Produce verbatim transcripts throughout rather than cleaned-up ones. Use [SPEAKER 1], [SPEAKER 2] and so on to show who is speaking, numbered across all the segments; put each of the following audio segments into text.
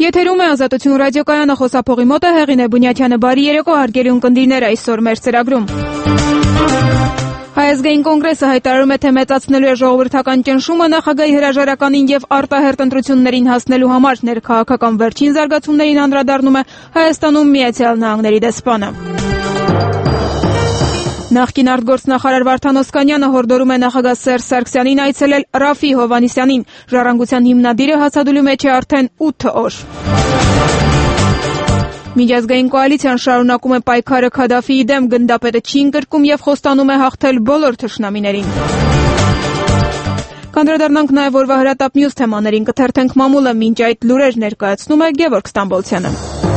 [SPEAKER 1] Եթերում է Ազատություն ռադիոկայանը, խոսափողի մոտ է Հեղինե Բունյաթյանը։ Բարի երեկո, հարգելի ունկնդիրներ, այսօր մեր ծրագրում։ Հայ ազգային կոնգրեսը հայտարարում է, թե մեծացնելու է ժողովրդական ճնշումը նախագահի հրաժարականին եւ արտահերթ ընտրություններին հասնելու համար ներքաղաքական վերջին զարգացումներին անդրադառնում է Հայաստանում Միացյալ Նահանգների դեսպանը։ Նախկին արտգործնախարար Վարդան Օսկանյանը հորդորում է նախագահ Սերժ Սարգսյանին այցելել Ռաֆի Հովհաննիսյանին։ Ժառանգության հիմնադիրը հացադուլի մեջ է արդեն ութ օր։ Միջազգային կոալիցիան շարունակում է պայքարը Քադաֆիի դեմ, գնդապետը չի ընկրկում եւ խոստանում է հաղթել բոլոր թշնամիներին։ Կանդրադառնանք նաեւ օրվա հրատապ մյուս թեմաներին, կթերթենք մամուլը, մինչ այդ լուրեր ներկայացնում է Գևորգ Ստամբոլցյանը։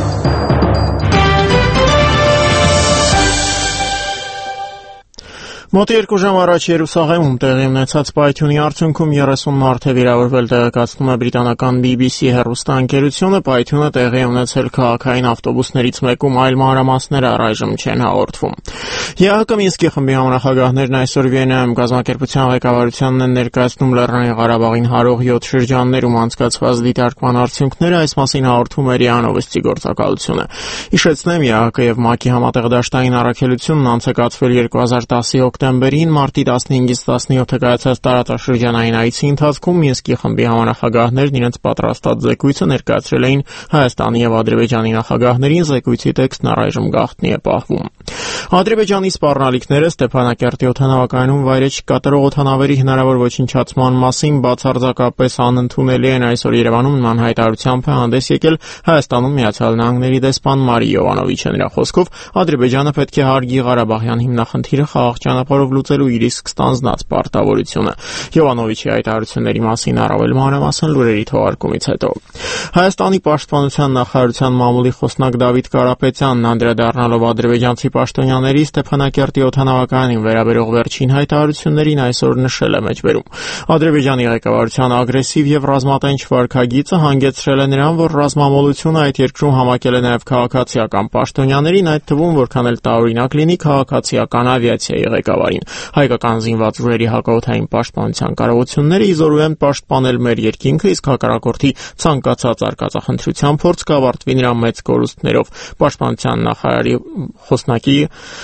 [SPEAKER 2] Մոտ երկու ժամ առաջ Երուսաղեմում տեղի ունեցած պայթյունի արդյունքում երեսուն մարդ է վիրավորվել, տեղեկացնում է բրիտանական B B C հեռուստաընկերությունը։ Պայթյունը տեղի ունեցել քաղաքային ավտոբուսներից մեկում, այլ մանրամասները առայժմ չեն հաղորդվում։ Ե Հ Կ Մինսկի խմբի համանախագահներն այսօր Վիեննայում կազմակերպության ղեկավարությանն են ներկայացնում Լեռնային Ղարաբաղին հարող յոթ շրջաններում անցկացված դիտարկման արդյունքները, այս մասին հաղորդում է ՌԻԱ Նովոստի գործակալությունը։ Հիշեցնեմ, Ե Հ Կ եւ ՄԱԿ-ի համատեղ դաշտային առաքելությունն անցկացվել երկու հազար տասի հոկտեմբերին, մարտի տասնհինգից տասնյոթը կայացած տարածաշրջանային այցի ընթացքում Մինսկի խմբի համանախագահներն իրենց պատրաստած զեկույցը ներկայացրել էին Հայաստանի եւ Ադրբեջանի նախագահներին, զեկույցի տեքստն առայժմ գաղտնի է պահվում։ Ադրբեջանի սպառնալիքները Ստեփանակերտի օդանավակայանում վայրէջք կատարող օդանավերի հնարավոր ոչնչացման մասին բացարձակապես անընդունելի են այսօր Երևանում նման հայտարարությամբ է հանդես եկել Հայաստանում Միացյալ Նահանգների դեսպան Մարի Յովանովիչը։ Նրա խոսքով Ադրբեջանը պետք է հարգի Ղարաբաղյան հիմնախնդիրը խաղաղ ճանապարհով լուծելու իր իսկ ստանձնած պարտավորությունը։ Յովանովիչի հայտարարությունների մասին առավել մանրամասն լուրերի թողարկումից հետո Հայաստանի պաշտպանության նախարարության մամուլի խոսնակ Դավիթ Կարապետյանն անդրադառնալով ադրբեջանցի պաշտոնյաների Ստեփանակերտի օդանավակայանին վերաբերող վերջին հայտարարություններին այսօր նշել է մեջբերում. Ադրբեջանի ղեկավարության ագրեսիվ եւ ռազմատենչ վարքագիծը հանգեցրել է նրան, որ ռազմամոլությունը այդ երկրում համակել է նաեւ քաղաքացիական պաշտոնյաներին, այդ թվում որքան էլ տարօրինակ լինի քաղաքացիական ավիացիայի ղեկավարին։ Հայկական զինված ուժերի հակաօդային պաշտպանության կարողությունները իզորու են պաշտպանել մեր երկինքը, իսկ հակառակորդի ցանկացած արկածախնդրության փորձ կավարտվի նրա մեծ կորուստներով։ Պաշտպանության նախարարի խոսնակի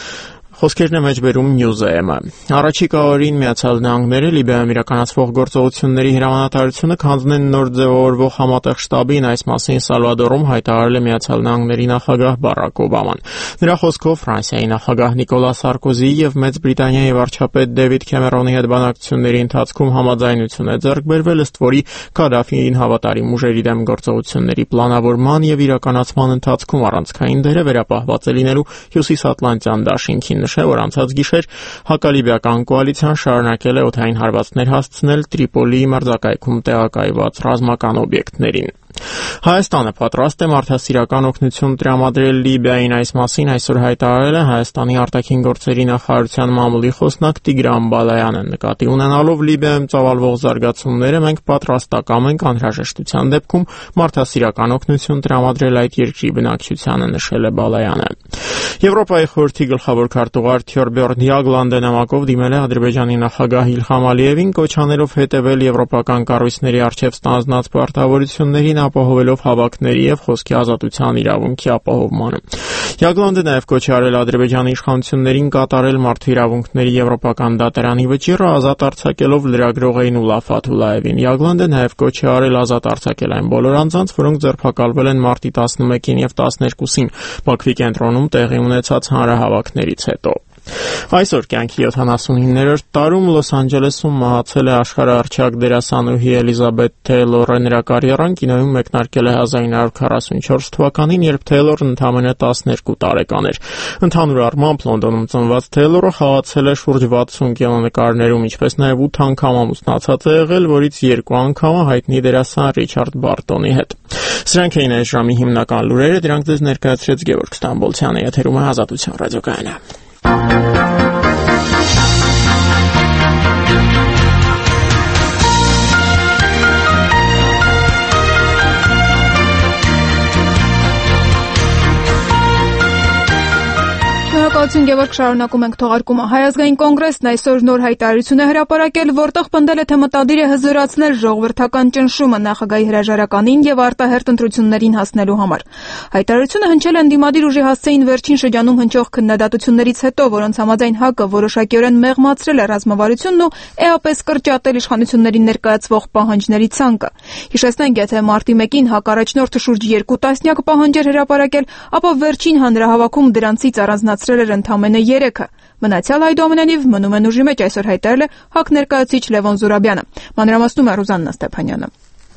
[SPEAKER 2] Խոսքերն է մեջբերում Նյուզէմը։ Առաջիկա օրին Միացյալ Նահանգները Լիբիայում իրականացվող գործողությունների հրամանատարությունը քանդնեն նոր ձևավորվող համատեղ շտաբին, այս մասին Սալվադորում հայտարարել է Միացյալ Նահանգների նախագահ Բարակ Օբաման։ Նրա խոսքով Ֆրանսիայի նախագահ Նիկոլա Սարկոզիի եւ Մեծ Բրիտանիայի վարչապետ Դեվիդ Քեմերոնի հետ բանակցությունների ընթացքում համաձայնություն է ձեռք բերվել, ըստ որի Քադաֆիին հավատարիմ ուժերի դեմ գործողությունների պլանավորման եւ իրականացման ընթացքում առանցքային դերը վերապահված է լինելու Հյուսիսատլանտյան դաշինքին։ Նշել, որ անցած գիշեր հակալիբիական կոալիցիան շարունակել է օդային հարվածներ հասցնել Տրիպոլիի մերձակայքում տեղակայված ռազմական օբյեկտներին։ Հայաստանը պատրաստ է մարդասիրական օգնություն տրամադրել Լիբիային, այս մասին այսօր հայտարարել է Հայաստանի արտաքին գործերի նախարարության մամուլի խոսնակ Տիգրան Բալայանը։ Նկատի ունենալով Լիբիայում ծավալվող զարգացումները, մենք պատրաստակամ ենք անհրաժեշտության դեպքում մարդասիրական օգնություն տրամադրել այդ երկրի բնակչությանը, նշել է Բալայանը։ Եվրոպայի խորհրդի գլխավոր քարտուղար Թյորբյորն Յագլանդը նամակով դիմել է Ադրբեջանի նախագահ Իլհամ Ալիևին, կոչ անելով հետևել եվրոպական կառույցների առջև ստանձնած պարտավորություններին, ապահովելով հավաքների եւ խոսքի ազատության իրավունքի ապահովմանը։ Յագլանդը նաեւ կոչ է արել Ադրբեջանի իշխանություններին կատարել մարդու իրավունքների եվրոպական դատարանի վճիռը, ազատ արձակելով լրագրողային Ուլաֆ Աթուլաևին։ Յագլանդը նաեւ կոչ է արել ազատ արձակել այն բոլոր անձանց, որոնք ձերբակալվել են մարտի տասնմեկին եւ տասներկուսին Բաքվի կենտրոնում տեղի ունեցած հանրահավաքներից հետո։ Այսօր կյանքի յոթանասունիններորդ տարում Լոս Անջելեսում մահացել է աշխարհահռչակ դերասանուհի Էլիզաբեթ Թեյլորը։ Նրա կարիերան կինոյում մեկնարկել է հազար նույն հարյուր քառասունչորս թվականին, երբ Թեյլորն ընդամենը տասներկու տարեկան էր։ Ընդհանուր առմամբ Լոնդոնում ծնված Թեյլորը խաղացել է շուրջ վաթսուն կինոնկարներում, ինչպես նաև ութ անգամ ամուսնացած է եղել, որից երկու անգամը հայտնի դերասան Ռիչարդ Բարտոնի հետ։ Սրանք էին այս ժամի հիմնական լուրերը, դրանք ձեզ ներկայացրեց Գևորգ Ստամբոլցյանը, եթերում է Ազատություն ռադիոկայանը։
[SPEAKER 1] Շնորհակալություն, Գևորգ, շարունակում ենք թողարկումը։ Հայ ազգային կոնգրեսն այսօր նոր հայտարարություն է հրապարակել, որտեղ պնդել է, թե մտադիր է հզորացնել ժողովրդական ճնշումը նախագահի հրաժարականին եւ արտահերթ ընտրություններին հասնելու համար։ Հայտարարությունը հնչել է ընդդիմադիր ուժի հասցեին վերջին շրջանում հնչող քննադատություններից հետո, որոնց համաձայն ՀԱԿ-ը որոշակիորեն մեղմացրել է ռազմավարությունն ու էապես կրճատել իշխանություններին ներկայացվող պահանջների ցանկը։ Հիշեցնենք, եթե մարտի մեկին ՀԱԿ առաջնորդը շուրջ երկու տասնյակ պահանջեր հրապարակել, ապա վերջին հանրահավաքում դրանցից առանձնացրել էր ընդամենը երեքը։ Մնացյալ այդուամենայնիվ մնում են ուժի մեջ, այսօր հայտարարել է ՀԱԿ ներկայացուցիչ Լևոն Զուրաբյանը։ Մանրամասնում է Ռուզաննա Ստեփանյանը։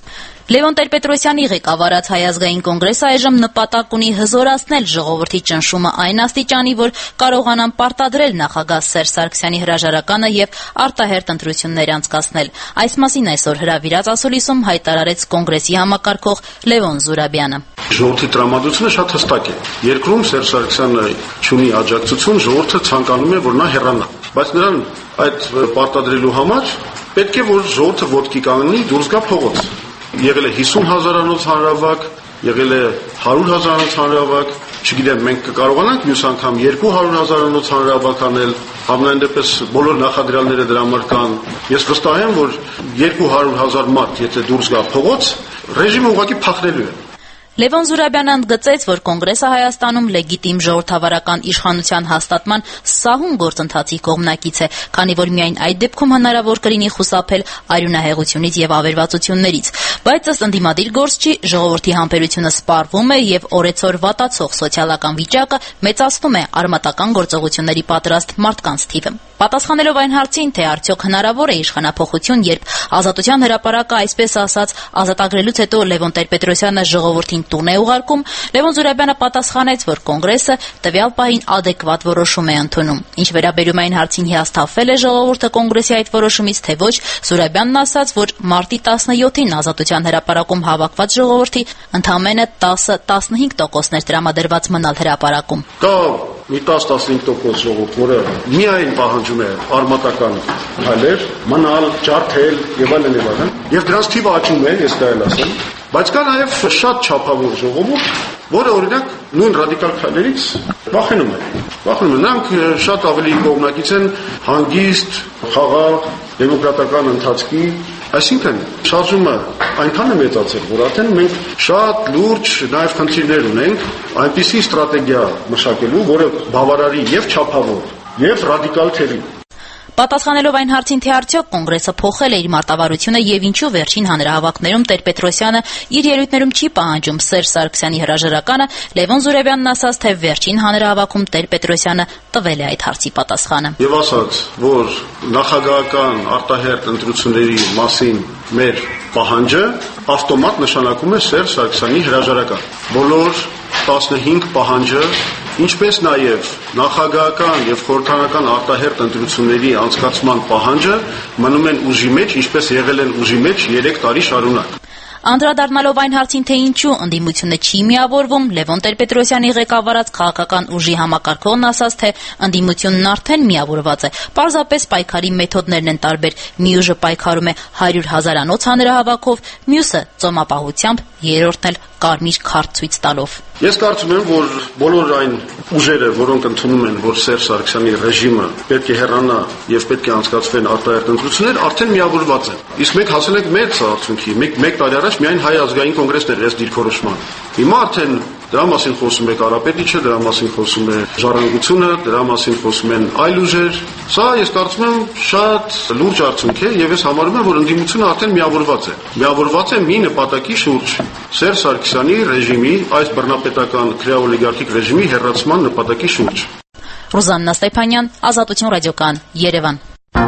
[SPEAKER 3] Լևոն Տեր-Պետրոսյանի ղեկավարած Հայ ազգային կոնգրեսը այժմ նպատակ ունի հզորացնել ժողովրդի ճնշումը այն աստիճանի, որ կարողանան պարտադրել նախագահ Սերժ Սարգսյանի հրաժարականը եւ արտահերթ ընտրություններ անցկացնել։ Այս մասին այսօր հրավիրած ասուլիսում հայտարարեց կոնգրեսի համակարգող Լևոն Զուրաբյանը։
[SPEAKER 4] Ժողովրդի տրամադրությունը շատ հստակ է։ Երկրում Սերժ Սարգսյանը չունի աջակցություն, ժողովուրդը ցանկանում է, որ նա հեռանա։ Բայց նրան այդ պարտադրելու համար պետք է որ ժողովուրդը ոտքի կանգնի, դուրս գա փողոց։ Եղել է հիսուն հազարանոց հանրահավաք, եղել է հարյուր հազարանոց հանրահավաք, չգիտեմ, մենք կկարողանանք մյուս անգամ երկու հարյուր հազարանոց հանրահավաք անել, համենայն դեպս բոլոր նախադրյալները դրա համար կան։ Ես վստահ եմ, որ երկու հարյուր հազար մարդ, եթե դուրս գա փողոց, ռեժիմը ուղղակի փախնելու է։
[SPEAKER 3] Լևոն Զուրաբյանը ընդգծեց, որ կոնգրեսը Հայաստանում լեգիտիմ ժողովրդավարական իշխանության հաստատման սահուն գործընթացի կողմնակից է, քանի որ միայն այդ դեպքում հնարավոր կլինի խուսափել արյունահեղությունից եւ ավերվածություններից։ Բայց ըստ ընդդիմադիր գործչի, ժողովրդի համբերությունը սպառվում է եւ օրեցօր վատացող սոցիալական վիճակը մեծացնում է արմատական գործողությունների պատրաստ մարդկանց թիվը։ Պատասխանելով այն հարցին, թե արդյոք հնարավոր է իշխանափոխություն, երբ Ազատության հրապարակը, այսպես ասած, ազատագրելուց հետո Լևոն Տեր-Պետրոսյանը ժողովրդին տուն է ուղարկում, Լևոն Զուրաբյանը պատասխանեց, որ կոնգրեսը տվյալ պահին ադեկվատ որոշում է ընդունում։ Ինչ վերաբերում այն հարցին հիասթափվել է ժողովուրդը կոնգրեսի այդ որոշումից, թե ոչ, Զուրաբյանն ասաց, որ մարտի տասնյոթին Ազատության հրապարակում հավաքված ժողովրդի ընդամենը տասը-տասնհինգ տոկոսներ տրամադրված մնալ հրապարակում։
[SPEAKER 4] Դա մի տասը-տասնհինգ տոկոս ժողովուրդ, որը միայն պահանջում է արմատական քայլեր, մնալ, ջարդել եւ այլն եւ այլն, եւ դրանց թիվը աճում է, ես դա էլ ասեմ, բայց կա նաեւ շատ չափավոր ժողովուրդ, որը օրինակ նույն ռադիկալ քայլերից վախենում է։ Վախենում են, նրանք շատ ավելի կողմնակից են հանգիստ, խաղաղ, դեմոկրատական ընթացքի, այսինքն շարժումը այնքան է մեծացել, որ արդեն մենք շատ լուրջ նաև խնդիրներ ունենք այնպիսի ստրատեգիա մշակելու, որը բավարարի եւ չափավոր, եւ ռադիկալ թերի։
[SPEAKER 3] Պատասխանելով այն հարցին, թե արդյոք կոնգրեսը փոխել է իր մարտավարությունը եւ ինչու վերջին հանրահավաքներում Տեր-Պետրոսյանը իր ելույթներում չի պահանջում Սերժ Սարգսյանի հրաժարականը, Լևոն Զուրաբյանն ասաց, թե վերջին հանրահավաքում Տեր-Պետրոսյանը տվել է այդ հարցի պատասխանը։
[SPEAKER 4] Եվ ասաց, որ նախագահական արտահերթ ընտրությունների մասին մեր պահանջը ավտոմատ նշանակում է Սերժ Սարգսյանի հրաժարական։ Բոլոր տասնհինգ պահանջը, ինչպես նաև նախագահական եւ խորհրդարանական արտահերթ ընտրությունների անցկացման պահանջը մնում են ուժի մեջ, ինչպես եղել են ուժի մեջ երեք տարի շարունակ։
[SPEAKER 3] Անդրադառնալով այն հարցին, թե ինչու ընդդիմությունը չի միավորվում, Լևոն Տեր-Պետրոսյանի ղեկավարած քաղաքական ուժի համակարգողն ասաց, թե ընդդիմությունն արդեն միավորված է, պարզապես պայքարի մեթոդներն են տարբեր, մի ուժը պայքարում է հարյուր հազարանոց հանրահավաքով, մյուսը ծոմապահությամբ, երրորդն էլ կարմիր քարտ ցույց տալով։
[SPEAKER 4] Ես կարծում եմ, որ բոլոր այն ուժերը, որոնք ընդունում են, որ Սերժ Սարգսյանի ռեժիմը պետք է հեռանա եւ պետք է անցկացվեն արտահերթ ընտրություններ, արդեն միավորված են։ Իսկ մենք հասել ենք մեծ արդյունքի։ Մեկ մեկ տարի առաջ միայն Հայ ազգային կոնգրեսն էր այս դիրքորոշման։ Հիմա արդեն դրա մասին խոսում է Կարապետիչը, դրա մասին խոսում է Ժառանգությունը, դրա մասին խոսում են այլ ուժեր։ Սա ես կարծում եմ շատ լուրջ արդյունք է եւ ես համարում եմ, որ ընդդիմությունը արդեն միավորված է։ Միավորված է մի նպատակի շուրջ՝ Սերժ Սարգսյանի ռեժիմի, այս բռնապետական քրեաօլիգարխիկ ռեժիմի հեռացման նպատակի շուրջ։
[SPEAKER 3] Ռուզաննա Ստեփանյան, Ազատություն ռադիոկայան, Երևան։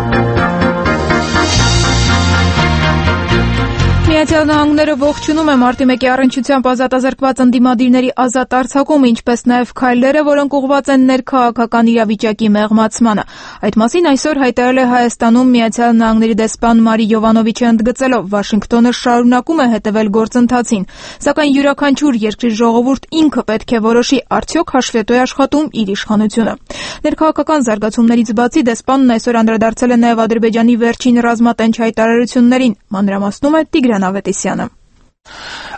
[SPEAKER 1] Միացյալ Նահանգները ողջունում է մարտի մեկի առնչությամբ ազատազրկված ընդդիմադիրների ազատ արձակումը, ինչպես նաև քայլերը, որոնք ուղղված են ներքաղաքական իրավիճակի մեղմացմանը։ Այդ մասին այսօր հայտարարել է Հայաստանում Միացյալ Նահանգների դեսպան Մարի Յովանովիչը, ընդգծելով, Վաշինգտոնը շարունակում է հետևել գործընթացին, սակայն յուրաքանչյուր երկրի ժողովուրդ ինքը պետք է որոշի, արդյոք հաշվետու է աշխատում իր իշխանությունը։ Ներքաղաքական զարգացումներից բացի դեսպանն այսօր անդրադարձել է նաև Ադրբեջանի վերջին ռազմատենչ հայտարարություններին, մանրամասնում է Տիգրան Ավետիսյանը։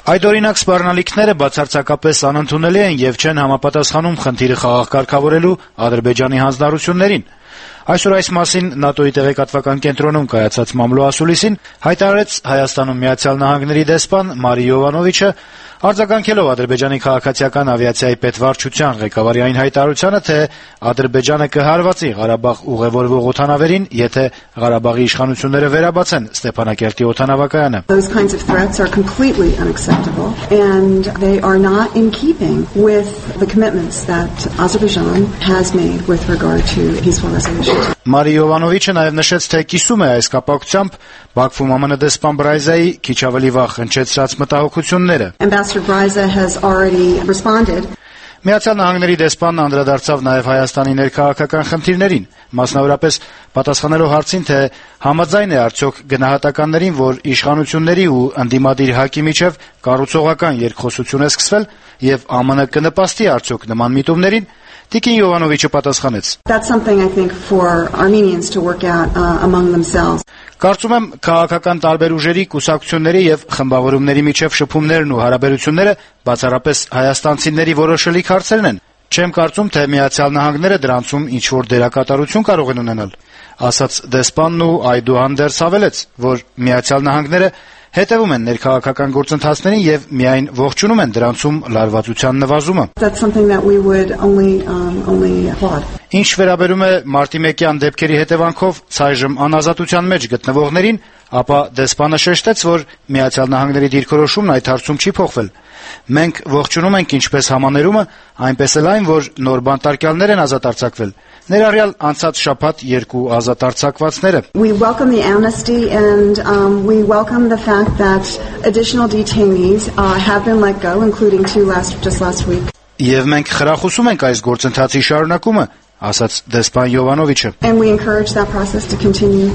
[SPEAKER 5] Այդ օրինակ սպառնալիքները բացարձակապես անընդունելի են եւ չեն համապատասխանում խնդիրը խաղաղ կարգավորելու Ադրբեջանի հանձնառություններին։ Այսօր այս մասին ՆԱՏՕ-ի տեղեկատվական կենտրոնում կայացած մամլո ասուլիսին հայտարարեց Հայաստանում Միացյալ Նահանգների դեսպան Մարի Յովանովիչը, արձագանքելով Ադրբեջանի քաղաքացիական ավիացիայի պետվարչության ղեկավարի այն հայտարարությանը, թե Ադրբեջանը կհարվածի Ղարաբաղ ուղևորվող օդանավերին, եթե Ղարաբաղի իշխանությունները վերաբացեն Ստեփանակերտի օդանավակայանը։
[SPEAKER 6] Those kinds of threats are completely unacceptable and they are not in keeping with the commitments that Azerbaijan has made with regard to peaceful resolution.
[SPEAKER 5] Մարի Յովանովիչը նաև նշեց, թե կիսում է այս կապակցությամբ Բաքվում ԱՄՆ դեսպան Բրայզայի քիչ ավելի վաղ հնչեցրած մտահոգությունները։
[SPEAKER 6] Ambassador Bryza has already responded.
[SPEAKER 5] Միացյալ Նահանգների դեսպանն անդրադարձավ նաև Հայաստանի ներքաղաքական խնդիրներին, մասնավորապես պատասխանելով հարցին, թե համաձայն է արդյոք գնահատականներին, որ իշխանությունների ու ընդդիմադիր ՀԱԿ-ի միջև կառուցողական երկխոսություն է սկսվել եւ ԱՄՆ կնպաստի արդյոք նման միտումներին։ Տիկին Յովանովիչը պատասխանեց.
[SPEAKER 6] That's something I think for Armenians to work out uh, among themselves.
[SPEAKER 5] Կարծում եմ քաղաքական տարբեր ուժերի, կուսակցությունների եւ խմբավորումների միջև շփումներն ու հարաբերությունները բացառապես հայաստանցիների որոշելիք հարցերն են։ Չեմ կարծում, թե Միացյալ Նահանգները դրանցում ինչ-որ դերակատարություն կարող են ունենալ, ասաց դեսպանն ու այդուհանդերձ հավելեց, որ Միացյալ Նահանգները հետևում են ներքաղաքական գործընթացներին եւ միայն ողջունում են դրանցում լարվածության նվազումը։
[SPEAKER 6] That's something that we would only um, only applaud.
[SPEAKER 5] Ինչ վերաբերում է մարտի մեկյան դեպքերի հետևանքով ցայժմ անազատության մեջ գտնվողներին, ապա դեսպանը շեշտեց, որ Միացյալ Նահանգների դիրքորոշումն այդ հարցում չի փոխվել։ Մենք ողջունում ենք ինչպես համաներումը, այնպես էլ այն, որ նոր բանտարկյալներ են ազատ արձակվել, ներառյալ անցած շաբաթ երկու ազատ արձակվածները։
[SPEAKER 6] We welcome the amnesty and um, we welcome the fact that additional detainees uh, have been let go, including two last just last week.
[SPEAKER 5] Եվ մենք խրախուսում ենք այս գործընթացի շարունակումը, ասաց դեսպան Յովանովիչը։
[SPEAKER 6] And we encourage that process to continue.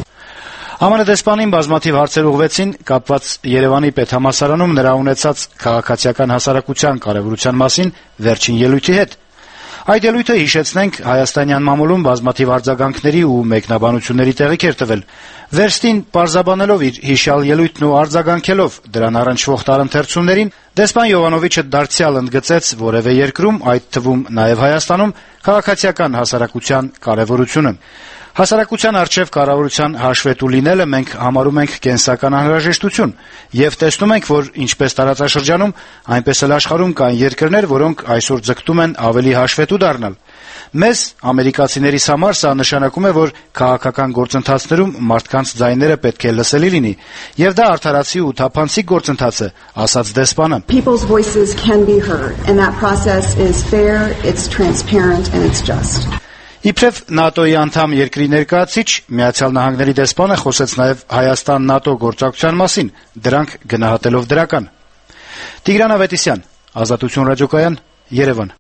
[SPEAKER 5] ԱՄՆ դեսպանին բազմաթիվ հարցեր ուղղվեցին կապված Երևանի պետհամալսարանում նրա ունեցած քաղաքացիական հասարակության կարևորության մասին վերջին ելույթի հետ։ Այդ ելույթը, հիշեցնենք, հայաստանյան մամուլում բազմաթիվ արձագանքների ու մեկնաբանությունների տեղիք էր տվել։ Վերստին պարզաբանելով իր հիշյալ ելույթն ու արձագանքելով դրան առնչվող տարընթերցումներին, դեսպան Յովանովիչը դարձյալ ընդգծեց որևէ երկրում, այդ թվում նաև Հայաստանում, քաղաքացիական հասարակության կարևորությունը։ Հասարակության առջև կառավարության հաշվետու լինելը մենք համարում ենք կենսական անհրաժեշտություն եւ տեսնում ենք, որ ինչպես տարածաշրջանում, այնպես էլ աշխարհում կան երկրներ, որոնք այսօր ձգտում են ավելի հաշվետու դառնալ։ Մեզ, ամերիկացիներիս համար, սա նշանակում է, որ քաղաքական գործընթացներում մարդկանց ձայները պետք է լսելի լինի, եւ դա արդարացի ու թափանցիկ գործընթաց է, ասաց դեսպանը։
[SPEAKER 6] People's voices can be heard and that process is fair, it's transparent and it's just.
[SPEAKER 5] Իբրև ՆԱՏՕ-ի անդամ երկրի ներկայացիչ Միացյալ Նահանգների դեսպանը խոսեց նաև Հայաստան-ՆԱՏՕ գործակցության մասին, դրանք գնահատելով դրական։ Տիգրան Ավետիսյան, Ազատություն ռադիոկայան, Երևան։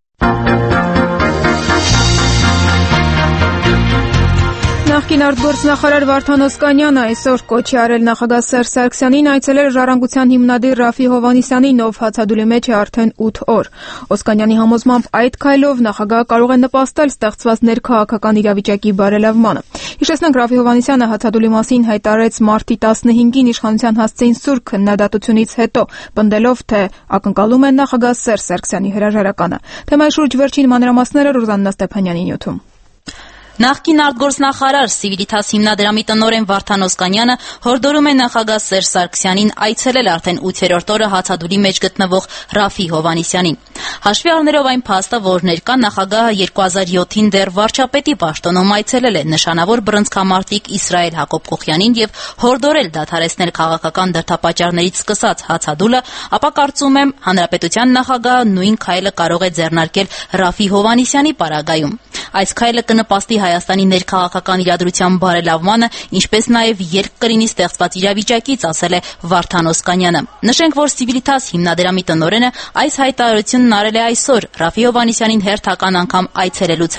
[SPEAKER 1] Նախկին արտգործնախարար Վարդան Օսկանյանը այսօր կոչ է արել նախագահ Սերժ Սարգսյանին այցելել Ժառանգության հիմնադիր Ռաֆի Հովհաննիսյանի նով հացադուլի մեջ է արդեն ութ օր։ Օսկանյանի համոզմամբ այդ քայլով նախագահը կարող է նպաստել ստեղծված ներքաղաքական իրավիճակի բարելավմանը։ Հիշեցնենք, Ռաֆի Հովհաննիսյանը հացադուլի մասին հայտարարեց մարտի տասնհինգին իշխանության հասցեին սուր քննադատությունից հետո, պնդելով, թե ակնկալում են նախագահ Սերժ Սարգսյանի հրաժարականը։ Թեմայի շուրջ վերջին մանրամասները Ռուզաննա Ստեփանյանի նյութում։
[SPEAKER 3] Նախկին արտգործնախարար Civitas հիմնադրամի տնօրեն Վարդան Օսկանյանը հորդորում է նախագահ Սերժ Սարգսյանին այցելել արդեն ութերորդ օրը հացադուլի մեջ գտնվող Ռաֆի Հովհաննիսյանին։ Հաշվի առնելով այն փաստը, որ ներկա նախագահը երկու հազար յոթին դեռ վարչապետի պաշտոնում այցելել է նշանավոր բռնցքամարտիկ Իսրայել Հակոբ-Կոխյանին եւ հորդորել դադարեցնել քաղաքական դրդապատճառներից սկսած հացադուլը, ապա կարծում եմ հանրապետության նախագահը նույն քայլը կարող է ձեռնարկել Ռաֆի Հովհաննիսյանի պարագայում։ Այս քայլը կնպաստի Հայաստանի ներքաղաքական իրադրության բարելավմանը, ինչպես նաև երկ կլինի ստեղծված իրավիճակից, ասել է Վարդան Օսկանյանը։ Նշենք, որ Civitas հիմնադրամի տնօրենը այս հայտարարությունն արել է այսօր Ռաֆի Հովհաննիսյանին հերթական անգամ այցելելուց հետո։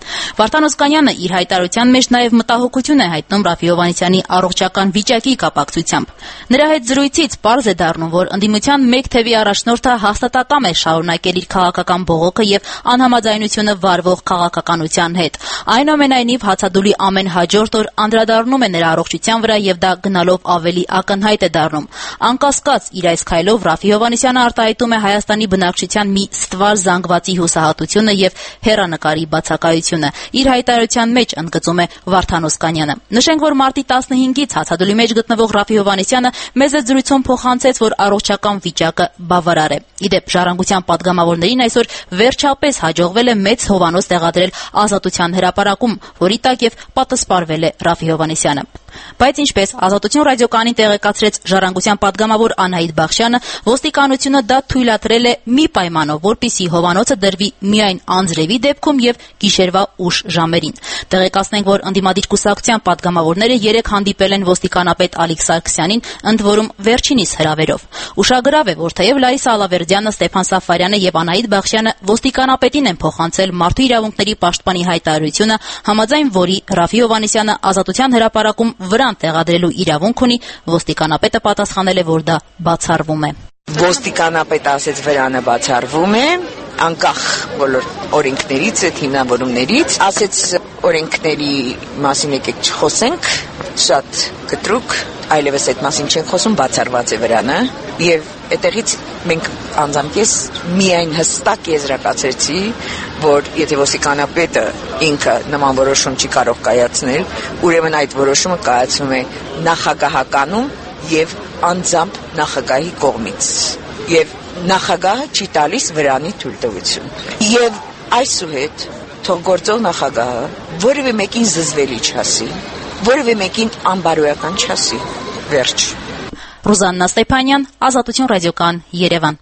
[SPEAKER 3] Վարդան Օսկանյանը իր հայտարարության մեջ նաև մտահոգություն է հայտնում Ռաֆի Հովհաննիսյանի առողջական վիճակի կապակցությամբ։ Նրա հետ զրույցից պարզ է դառնում, որ ընդդիմության մեկ թևի առաջնորդը հաստատակամ է շարունակել իր քաղաքական բողոքը եւ անհամաձայնությունը վարվող քաղաքականության հետ։ Այնուամենայնիվ, հացադուլի ամեն հաջորդ օր անդրադառնում է նրա առողջության վրա եւ դա գնալով ավելի ակնհայտ է դառնում։ Անկասկած, իր այս քայլով Ռաֆի Հովհաննիսյանը արտահայտում է Հայաստանի բնակչության մի ստվար զանգվածի հուսահատությունը եւ հեռանկարի բացակայությունը։ Իր հայտարարության մեջ ընդգծում է Վարդան Օսկանյանը։ Նշենք, որ մարտի տասնհինգից հացադուլի մեջ գտնվող Ռաֆի Հովհաննիսյանը մեծ զրույցում փոխանցեց, որ առողջական վիճակը բավարար է։ Իդեպ ժառանգության պատգամավորներին այսօր վերջապես հաջողվել է մեծ հովանոց տեղադրել Ազատության հրապարակում, որի տակ եւ պատասպարվել է Ռաֆի Հովհաննիսյանը։ Բայց ինչպես Ազատություն ռադիոկայանին տեղեկացրեց ժառանգության պատգամավոր Անահիտ Բախշյանը, ոստիկանությունը դա թույլատրել է մի պայմանով, որպեսզի հովանոցը դրվի միայն անձրևի դեպքում եւ գիշերվա ուշ ժամերին։ Տեղեկացնենք, որ ընդդիմադիր կուսակցության պատգամավորները երեկ հանդիպել են ոստիկանապետ Ալիկ Սարգսյանին, ընդ որում վերջինիս հրավերով։ Ուշագրավ է, որ թեև Լարիսա Ալավերդյանը, Ստեփան Սաֆարյանը եւ Անահիտ Բախշյանը ոստիկանապետին են փոխանցել մարդու իրավունքների պաշտպանի հայտարարությունը, համաձայն որի Ռաֆի Հովհաննիսյանը Ազատության հրապարակում վրան տեղադրելու իրավունք ունի, ոստիկանապետը պատասխանել է, որ դա բացառվում է։
[SPEAKER 7] Ոստիկանապետը ասեց վրանը բացառվում է, անկախ բոլոր օրենքներից, այդ հիմնավորումներից, ասեց օրենքների մասին եկեք չխոսենք, շատ կտրուկ, այլևս այդ մասին չեն խոսում, բացառված է վրանը, եւ այդտեղից մենք անձամբ ես միայն հստակ եզրակացրեցի, որ եթե ոստիկանապետը ինքը նման որոշում չի կարող կայացնել, ուրեմն այդ որոշումը կայացվում է նախագահականում եւ անձամբ նախագահի կողմից, եւ նախագահը չի տալիս վրանի թույլտվություն։ Եվ այսուհետ թող գործող նախագահը որևէ մեկին զզվելի չասի, որևէ մեկին անբարոյական չասի։ Վերջ։
[SPEAKER 3] Ռուզաննա Ստեփանյան, Ազատություն ռադիոկայան, Երևան։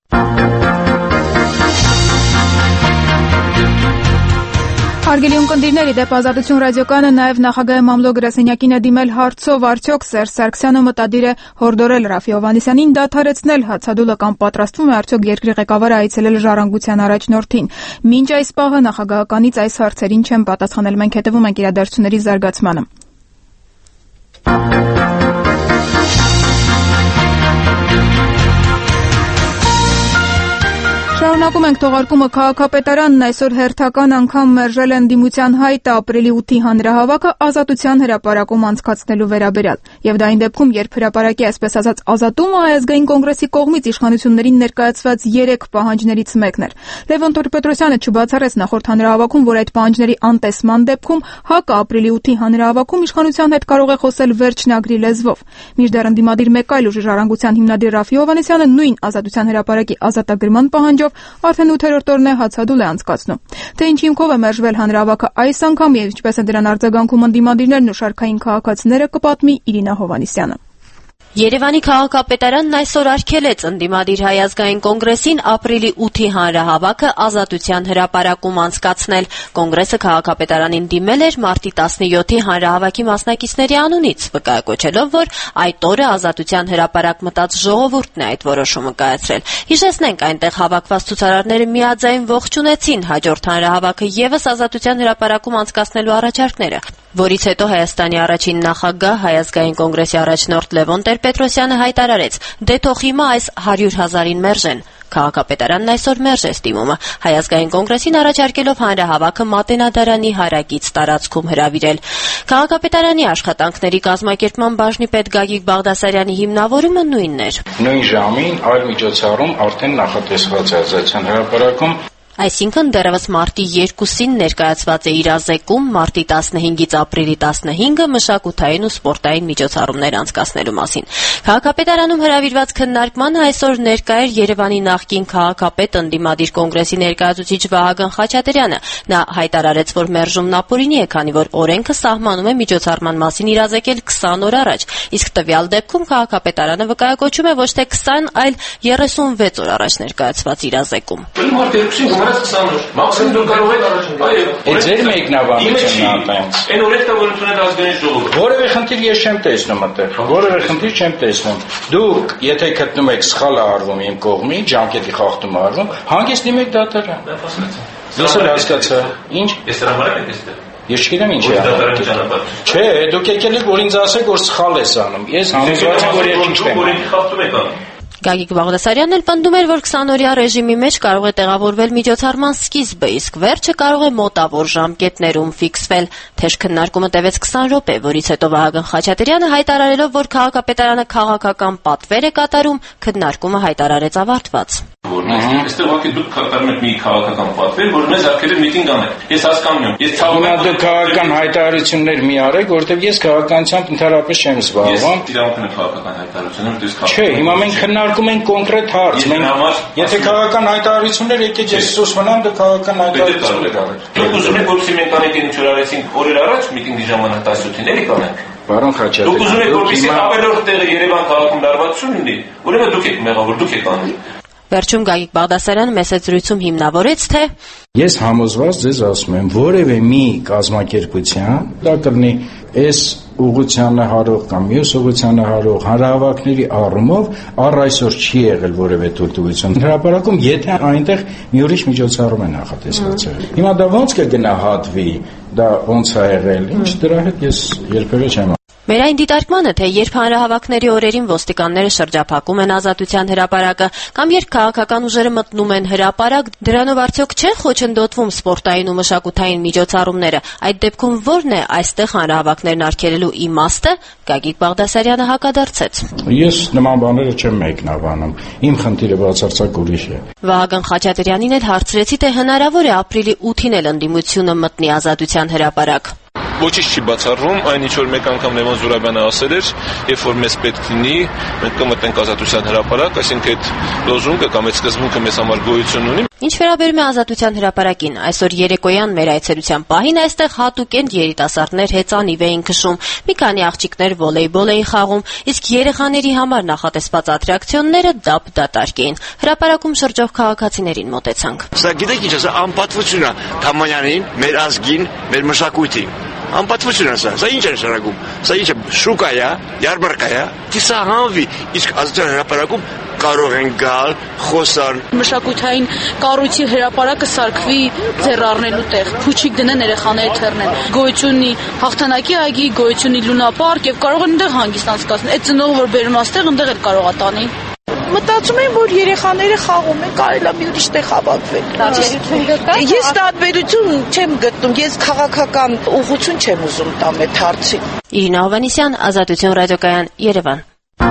[SPEAKER 1] Հարգելի ունկնդիրներ, իդեպ Ազատություն ռադիոկայանը նաև նախագահի մամլո գրասենյակին է դիմել հարցով, արդյոք Սերժ Սարգսյանը մտադիր է հորդորել Ռաֆի Հովհաննիսյանին դադարեցնել հացադուլը կամ պատրաստվում է արդյոք երկրի ղեկավարը այցելել ժառանգության առաջնորդին։ Մինչ այս պահը նախագահականից այս հարցերին չեն պատասխանել, մենք հետևում ենք իրադարձությունների զարգացմանը։ Շարունակում ենք թողարկումը քաղաքապետարանն այսօր հերթական անգամ մերժել են դիմության հայտը ապրիլի ութի հանրահավաքը Ազատության հրապարակում անցկացնելու վերաբերյալ։ Եվ դա այն դեպքում, երբ հրապարակի այսպես ասած ազատումը Հայազգային կոնգրեսի կողմից իշխանություններին ներկայացված երեք պահանջներից մեկն էր։ Լևոն Տեր-Պետրոսյանը չբացառեց նախորդ հանրահավաքում, որ այդ պահանջների անտեսման դեպքում ՀԱԿ-ը ապրիլի ութի հանրահավաքում իշխանության հետ կարող է խոսել վերջնագրի լեզվով։ Մինչդեռ ընդդիմադիր մեկ այլ ուժի ժառանգության հիմնադիր Ռաֆի Հովհաննիսյանը նույն Ազատության հրապարակի ազատագրման պահանջով արդեն ութերորդ օրն է հացադուլ է անցկացնում։ Թե ինչ հիմքով է մերժվել հանրահավաքը այս անգամ եւ ինչպես է դրան արձագանքում ընդդիմադիրներն ու շարքային քաղաքացիները, կպատմի Իրինա Հովհաննիսյանը։
[SPEAKER 8] Երևանի քաղաքապետարանն այսօր արգելեց ընդդիմադիր Հայազգային կոնգրեսին ապրիլի ութի հանրահավաքը Ազատության հրապարակում անցկացնել։ Կոնգրեսը քաղաքապետարանին դիմել էր մարտի տասնյոթի հանրահավաքի մասնակիցների անունից, վկայակոչելով, որ այդ օրը Ազատության հրապարակ մտած ժողովուրդն է այդ որոշումը կայացրել։ Հիշեցնենք, այնտեղ հավաքված ցուցարարները միաձայն ողջունեցին հաջորդ հանրահավաքը եւս Ազատության հրապարակում անցկացնելու առաջարկները, որից հետո Հայաստանի առաջին նախագահ Հայազգային կոնգրեսի առաջնորդ Լևոն Տեր-Պետրոսյանը հայտարարեց. «Դե թող հիմա այս հարյուր հազարին մերժեն»։ Քաղաքապետարանն այսօր մերժեց դիմումը, Հայազգային կոնգրեսին առաջարկելով հանրահավաքը Մատենադարանի հարակից տարածքում հրավիրել։ Քաղաքապետարանի աշխատանքների կազմակերպման բաժնի պետ Գագիկ Բաղդասարյանի հիմնավորումը նույնն էր։
[SPEAKER 9] Նույն ժամին այլ միջոցառում արդեն նախատեսված է Ազատության հրապարակում։
[SPEAKER 8] Այսինքն դեռևս մարտի երկուսին ներկայացված է իրազեկում մարտի տասնհինգից ապրիլի տասնհինգը մշակութային ու սպորտային միջոցառումներ անցկացնելու մասին։ Քաղաքապետարանում հրավիրված քննարկմանը այսօր ներկա էր Երևանի նախկին քաղաքապետ ընդդիմադիր կոնգրեսի ներկայացուցիչ Վահագն Խաչատրյանը։ Նա հայտարարեց, որ մերժումն ապօրինի է, քանի որ օրենքը սահմանում է միջոցառման մասին իրազեկել քսան օր առաջ, իսկ տվյալ դեպքում քաղաքապետարանը վկայակոչում է ոչ թե քսան, այլ երեսունվեց օր առաջ ներկայացված իրազեկում։
[SPEAKER 9] Մաքսիմում դու կարող եք, այո, ձեր մեկնաբանությունն ապենց։ Այն օրենքն որ ընդունել ազգային ժողովը։ Որևէ խնդիր ես չեմ տեսնում այդտեղ։ Որևէ խնդիր չեմ տեսնում։ Դուք, եթե գտնում եք սխալ արվում իմ կողմից, ջանքետի խախտում արվում, հանգիստ դիմեք դատարան։ Ես էլ հասկացա։ Ինչ։
[SPEAKER 10] Ես հրամանակ եմ էստեղ։
[SPEAKER 9] Ես չգիտեմ ինչ է անում։ Չէ, դուք եկել եք որ ինձ ասեք որ սխալ ես անում։ Ես համոզված եմ որ ես չեմ։
[SPEAKER 10] Որ ինձ խախտում եք անում։
[SPEAKER 8] Գագիկ Բաղդասարյանն էլ պնդում էր, որ քսանօրյա ռեժիմի մեջ կարող է տեղավորվել միջոցառման սկիզբը, իսկ վերջը կարող է մոտավոր ժամկետներում ֆիքսվել։ Թեժ քննարկումը տևեց քսան րոպե, որից հետո Վահագն Խաչատրյանը հայտարարելով, որ քաղաքապետարանը քաղաքական պատվեր է կատարում, քննարկումը հայտարարեց ավարտված։
[SPEAKER 10] Այստեղ ուղղակի դուք կատարում եք մի քաղաքական պատվեր, որ մեզ արգելել միտինգ անել։ Ես հասկանում եմ։ Ես
[SPEAKER 9] ցավոք դուք քաղաքական հայտարարություններ մի արեք, որովհետև ես քաղաքականությամբ ընդհանրապես չեմ զբաղվում։
[SPEAKER 10] Ես իրավունք ունեմ քաղաքական հայտարարություններ, դες քաղաքական։
[SPEAKER 9] Չէ, հիմա մենք քննարկում ենք կոնկրետ հարց։ Մենք եթե քաղաքական հայտարարություններ եկեք ես սոս մնամ, դուք քաղաքական հայտարարություններ արեք։
[SPEAKER 10] Դուք ուզում եք որպեսզի մենք անենք ինչ որ արեցինք օրեր առաջ միտինգի ժամանակ տասնութին էլի կանենք։
[SPEAKER 9] Պարոն Խաչատրյան,
[SPEAKER 10] դուք ուզում եք որպեսզի ավելորդ տեղը Երևան քաղաքում լարվածություն լինի, ուրեմն դուք եք մեղավոր, դուք եք անում։
[SPEAKER 8] Վերջում Գագիկ Բաղդասարյանը մեծ զրույցում հիմնավորեց, թե
[SPEAKER 9] ես համոզված ձեզ ասում եմ, որևէ մի կազմակերպության, դա կլինի այս ուղղությանը հարող կամ մյուս ուղղությանը հարող հանրահավաքների առումով առ այսօր չի եղել որևէ թույլտվություն հրապարակում, եթե այնտեղ մի ուրիշ միջոցառում է նախատեսված։ Հիմա դա ո՞նց կգնահատվի, դա ո՞նց է եղել, ինչ դրա հետ ես երբևէ չեմ։
[SPEAKER 8] Մեր այն դիտարկմանը, թե երբ հանրահավաքների օրերին ոստիկանները շրջափակում են Ազատության հրապարակը կամ երբ քաղաքական ուժերը մտնում են հրապարակ, դրանով արդյոք չեն խոչընդոտվում սպորտային ու մշակութային միջոցառումները։ Այդ դեպքում ո՞րն է այստեղ հանրահավաքներն արգելելու իմաստը, Գագիկ Բաղդասարյանը հակադարձեց։
[SPEAKER 9] Ես նման բաները չեմ մեկնաբանում։ Իմ խնդիրը բացարձակ ուրիշ է։
[SPEAKER 8] Վահագն Խաչատրյանին էլ հարցրեցի, թե հնարավոր է ապրիլի ութին էլ ընդդիմությունը մտնի Ազատության հրապարակ։
[SPEAKER 11] Ոչինչ չի բացառվում, այն ինչ որ մեկ անգամ Լևոն Զուրաբյանը ասել էր, երբ որ մեզ պետք լինի, մենք կմտնենք Ազատության հրապարակ, այսինքն այդ լոզունգը կամ այդ սկզբունքը մեզ համար գոյություն ունի։
[SPEAKER 8] Ինչ վերաբերում է Ազատության հրապարակին, այսօր երեկոյան մեր այցելության պահին այստեղ հատուկենտ երիտասարդներ հեծանիվ էին քշում, մի քանի աղջիկներ վոլեյբոլ էին խաղում, իսկ երեխաների համար նախատեսված ատրակցիոնները դափ դատարկ էին։ Հրապարակում շրջող քաղաքացիներին մոտեցանք։
[SPEAKER 12] Սա գիտեք ինչ է, սա անպատվություն է Թամանյանին, մեր ազգին, մեր մշակույթին։ Անպատվություն է սա, սա ինչ է նշանակում, սա ինչ է, շուկա է, յարմարկա է, դիսա հանվի, իսկ Ազատության հրապարակում կարող են գալ, խոսան։
[SPEAKER 13] Մշակութային կառույցի հրապարակը սարքվի ձեռ առնելու տեղ, փուչիկ դնեն երեխաները թռնեն։ Գոյություն ունի հաղթանակի այգի, գոյություն ունի լունապարկ եւ կարող են այնտեղ հանգիստ անցկացնել։ Այդ ծնողը որ բերում աստեղ, այնտեղ էլ կարող է տանի։
[SPEAKER 14] Մտածում եմ, որ երեխաները խաղում են, կարելի է մի ուրիշ տեղ հավաքվել։ Ես տարբերություն չեմ գտնում, ես քաղաքական ուղղություն չեմ ուզում տամ այդ հարցին։
[SPEAKER 8] Իրինա Հովհաննիսյան, Ազատություն ռադիոկայան, Երևան։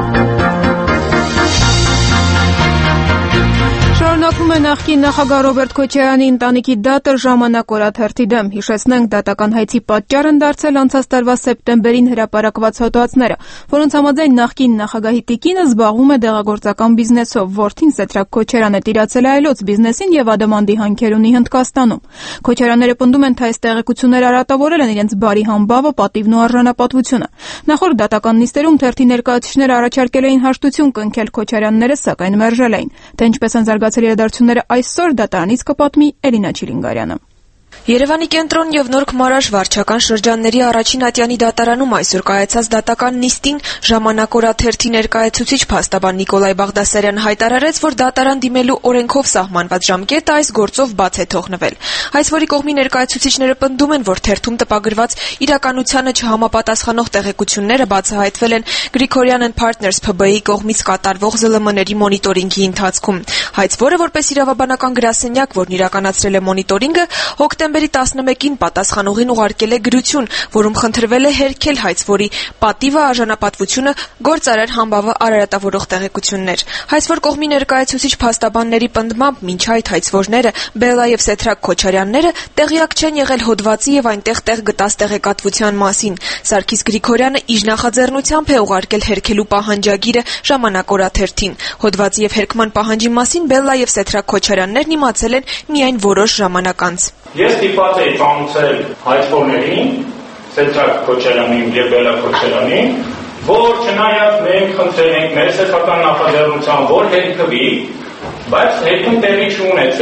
[SPEAKER 1] Շարունակվում է նախկին նախագահ Ռոբերտ Քոչարյանի ընտանիքի դատը ժամանակ օրաթերթի դեմ։ Հիշեցնենք, դատական հայցի պատճառ են դարձել անցած տարվա սեպտեմբերին հրապարակված հոդվածները, որոնց համաձայն նախկին նախագահի տիկինը զբաղվում է դեղագործական բիզնեսով, որդին Սեդրակ Քոչարյանը տիրացել է այլոց բիզնեսին եւ ադամանդի հանքեր ունի Հնդկաստանում։ Քոչարյանները պնդում են, թե այս տեղեկությունները արատավորել են իրենց բարի համբավը, պատիվն ու արժանապատվությունը։ Նախորդ դատական նիստերում թերթի ներկայացուցիչները առաջարկել էին հաշտություն կնքել Քոչարյանները, սակայն մերժել էին։ Թե ինչպես են զարգացել իրադարձությունները այսօր, դատարանից կպատմի Էլինա Չիլինգարյանը։
[SPEAKER 15] Երևանի կենտրոն եւ Նոր Քմարաշ վարչական շրջանների առաջին ատյանի դատարանում այսօր կայացած դատական նիստին ժամանակ օրաթերթի ներկայացուցիչ փաստաբան Նիկոլայ Բաղդասարյանը հայտարարեց, որ դատարան դիմելու օրենքով սահմանված ժամկետը այս գործով բաց է թողնվել։ Այս որի կողմի ներկայացուցիչները պնդում են, որ թերթում տպագրված իրականությանը չհամապատասխանող տեղեկությունները բացահայտվել են Grigorian and Partners P B-ի կողմից կատարվող Զ Լ M-ների մոնիտորինգի ընթացքում։ Հայց, որը որպես իրավաբանական գրասենյակ, որն իրականացրել է մոնիտորինգը, հոկտեմբերի տասնմեկին պատասխանողին ուղարկել է գրություն, որում խնդրվել է հերքել հայցվորի պատիվը, արժանապատվությունը, գործարար համբավը արարատավորող տեղեկություններ։ Հայցվոր կողմի ներկայացուցիչ փաստաբանների պնդմամբ մինչ այդ հայցվորները Բելլա եւ Սեդրակ Քոչարյանները տեղյակ չեն եղել հոդվածի եւ այնտեղ տեղ գտած տեղեկատվության մասին։ Սարգիս Գրիգորյանը իր նախաձեռնությամբ է ուղարկել հերքելու պահանջագիրը ժամանակ օրաթերթին։ Հոդվածի եւ հերքման պահանջի մասին Բելլա եւ Սեդրակ Քոչարյաններն իմացել են միայն որոշ ժամանակ անց։
[SPEAKER 16] Ես ստիպված էի ծանուցել հայցվորներին, Սեդրակ Քոչարյանին եւ Բելլա Քոչարյանին, որ չնայած մենք խնդրել ենք մեր սեփական նախաձեռնության, որ հերքվի, բայց հերքում տեղի չունեցել։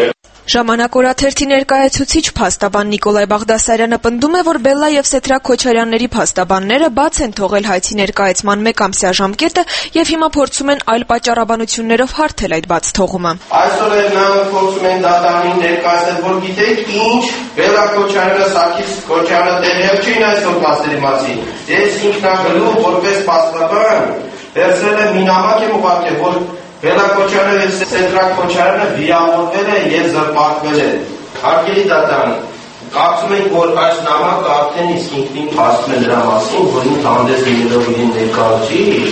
[SPEAKER 15] Ժամանակ օրաթերթի ներկայացուցիչ փաստաբան Նիկոլայ Բաղդասարյանը պնդում է, որ Բելլա եւ Սեթրակ Քոչարյանների փաստաբանները բաց են թողել հայցի ներկայացման մեկամսյա ժամկետը եւ հիմա փորձում են այլ պատճառաբանություններով հարթել այդ բաց թողումը։
[SPEAKER 17] Այսօր էլ նրանք փորձում են դատարանին ներկայացնել, որ գիտեք ինչ, Բելլա Քոչարյանը, Սարգիս Քոչարյանը տեղյակ չէին այսօր փաստերի մասին։ Ես ինքնագլուխ որպես փաստաբան վերցրել եմ մի նամակ եմ ուղարկել, որ Բելլա Քոչարյանը եւ Սեթրակ Քոչարյանը վիրավորվել են եւ զրպարտվել են։ Հարգելի դատարան, կարծում ենք, որ այս նամակը արդեն իսկ ինքնին փաստում է նրա մասին, որ ինքն հանդես լինելով իր ներկայացուցիչ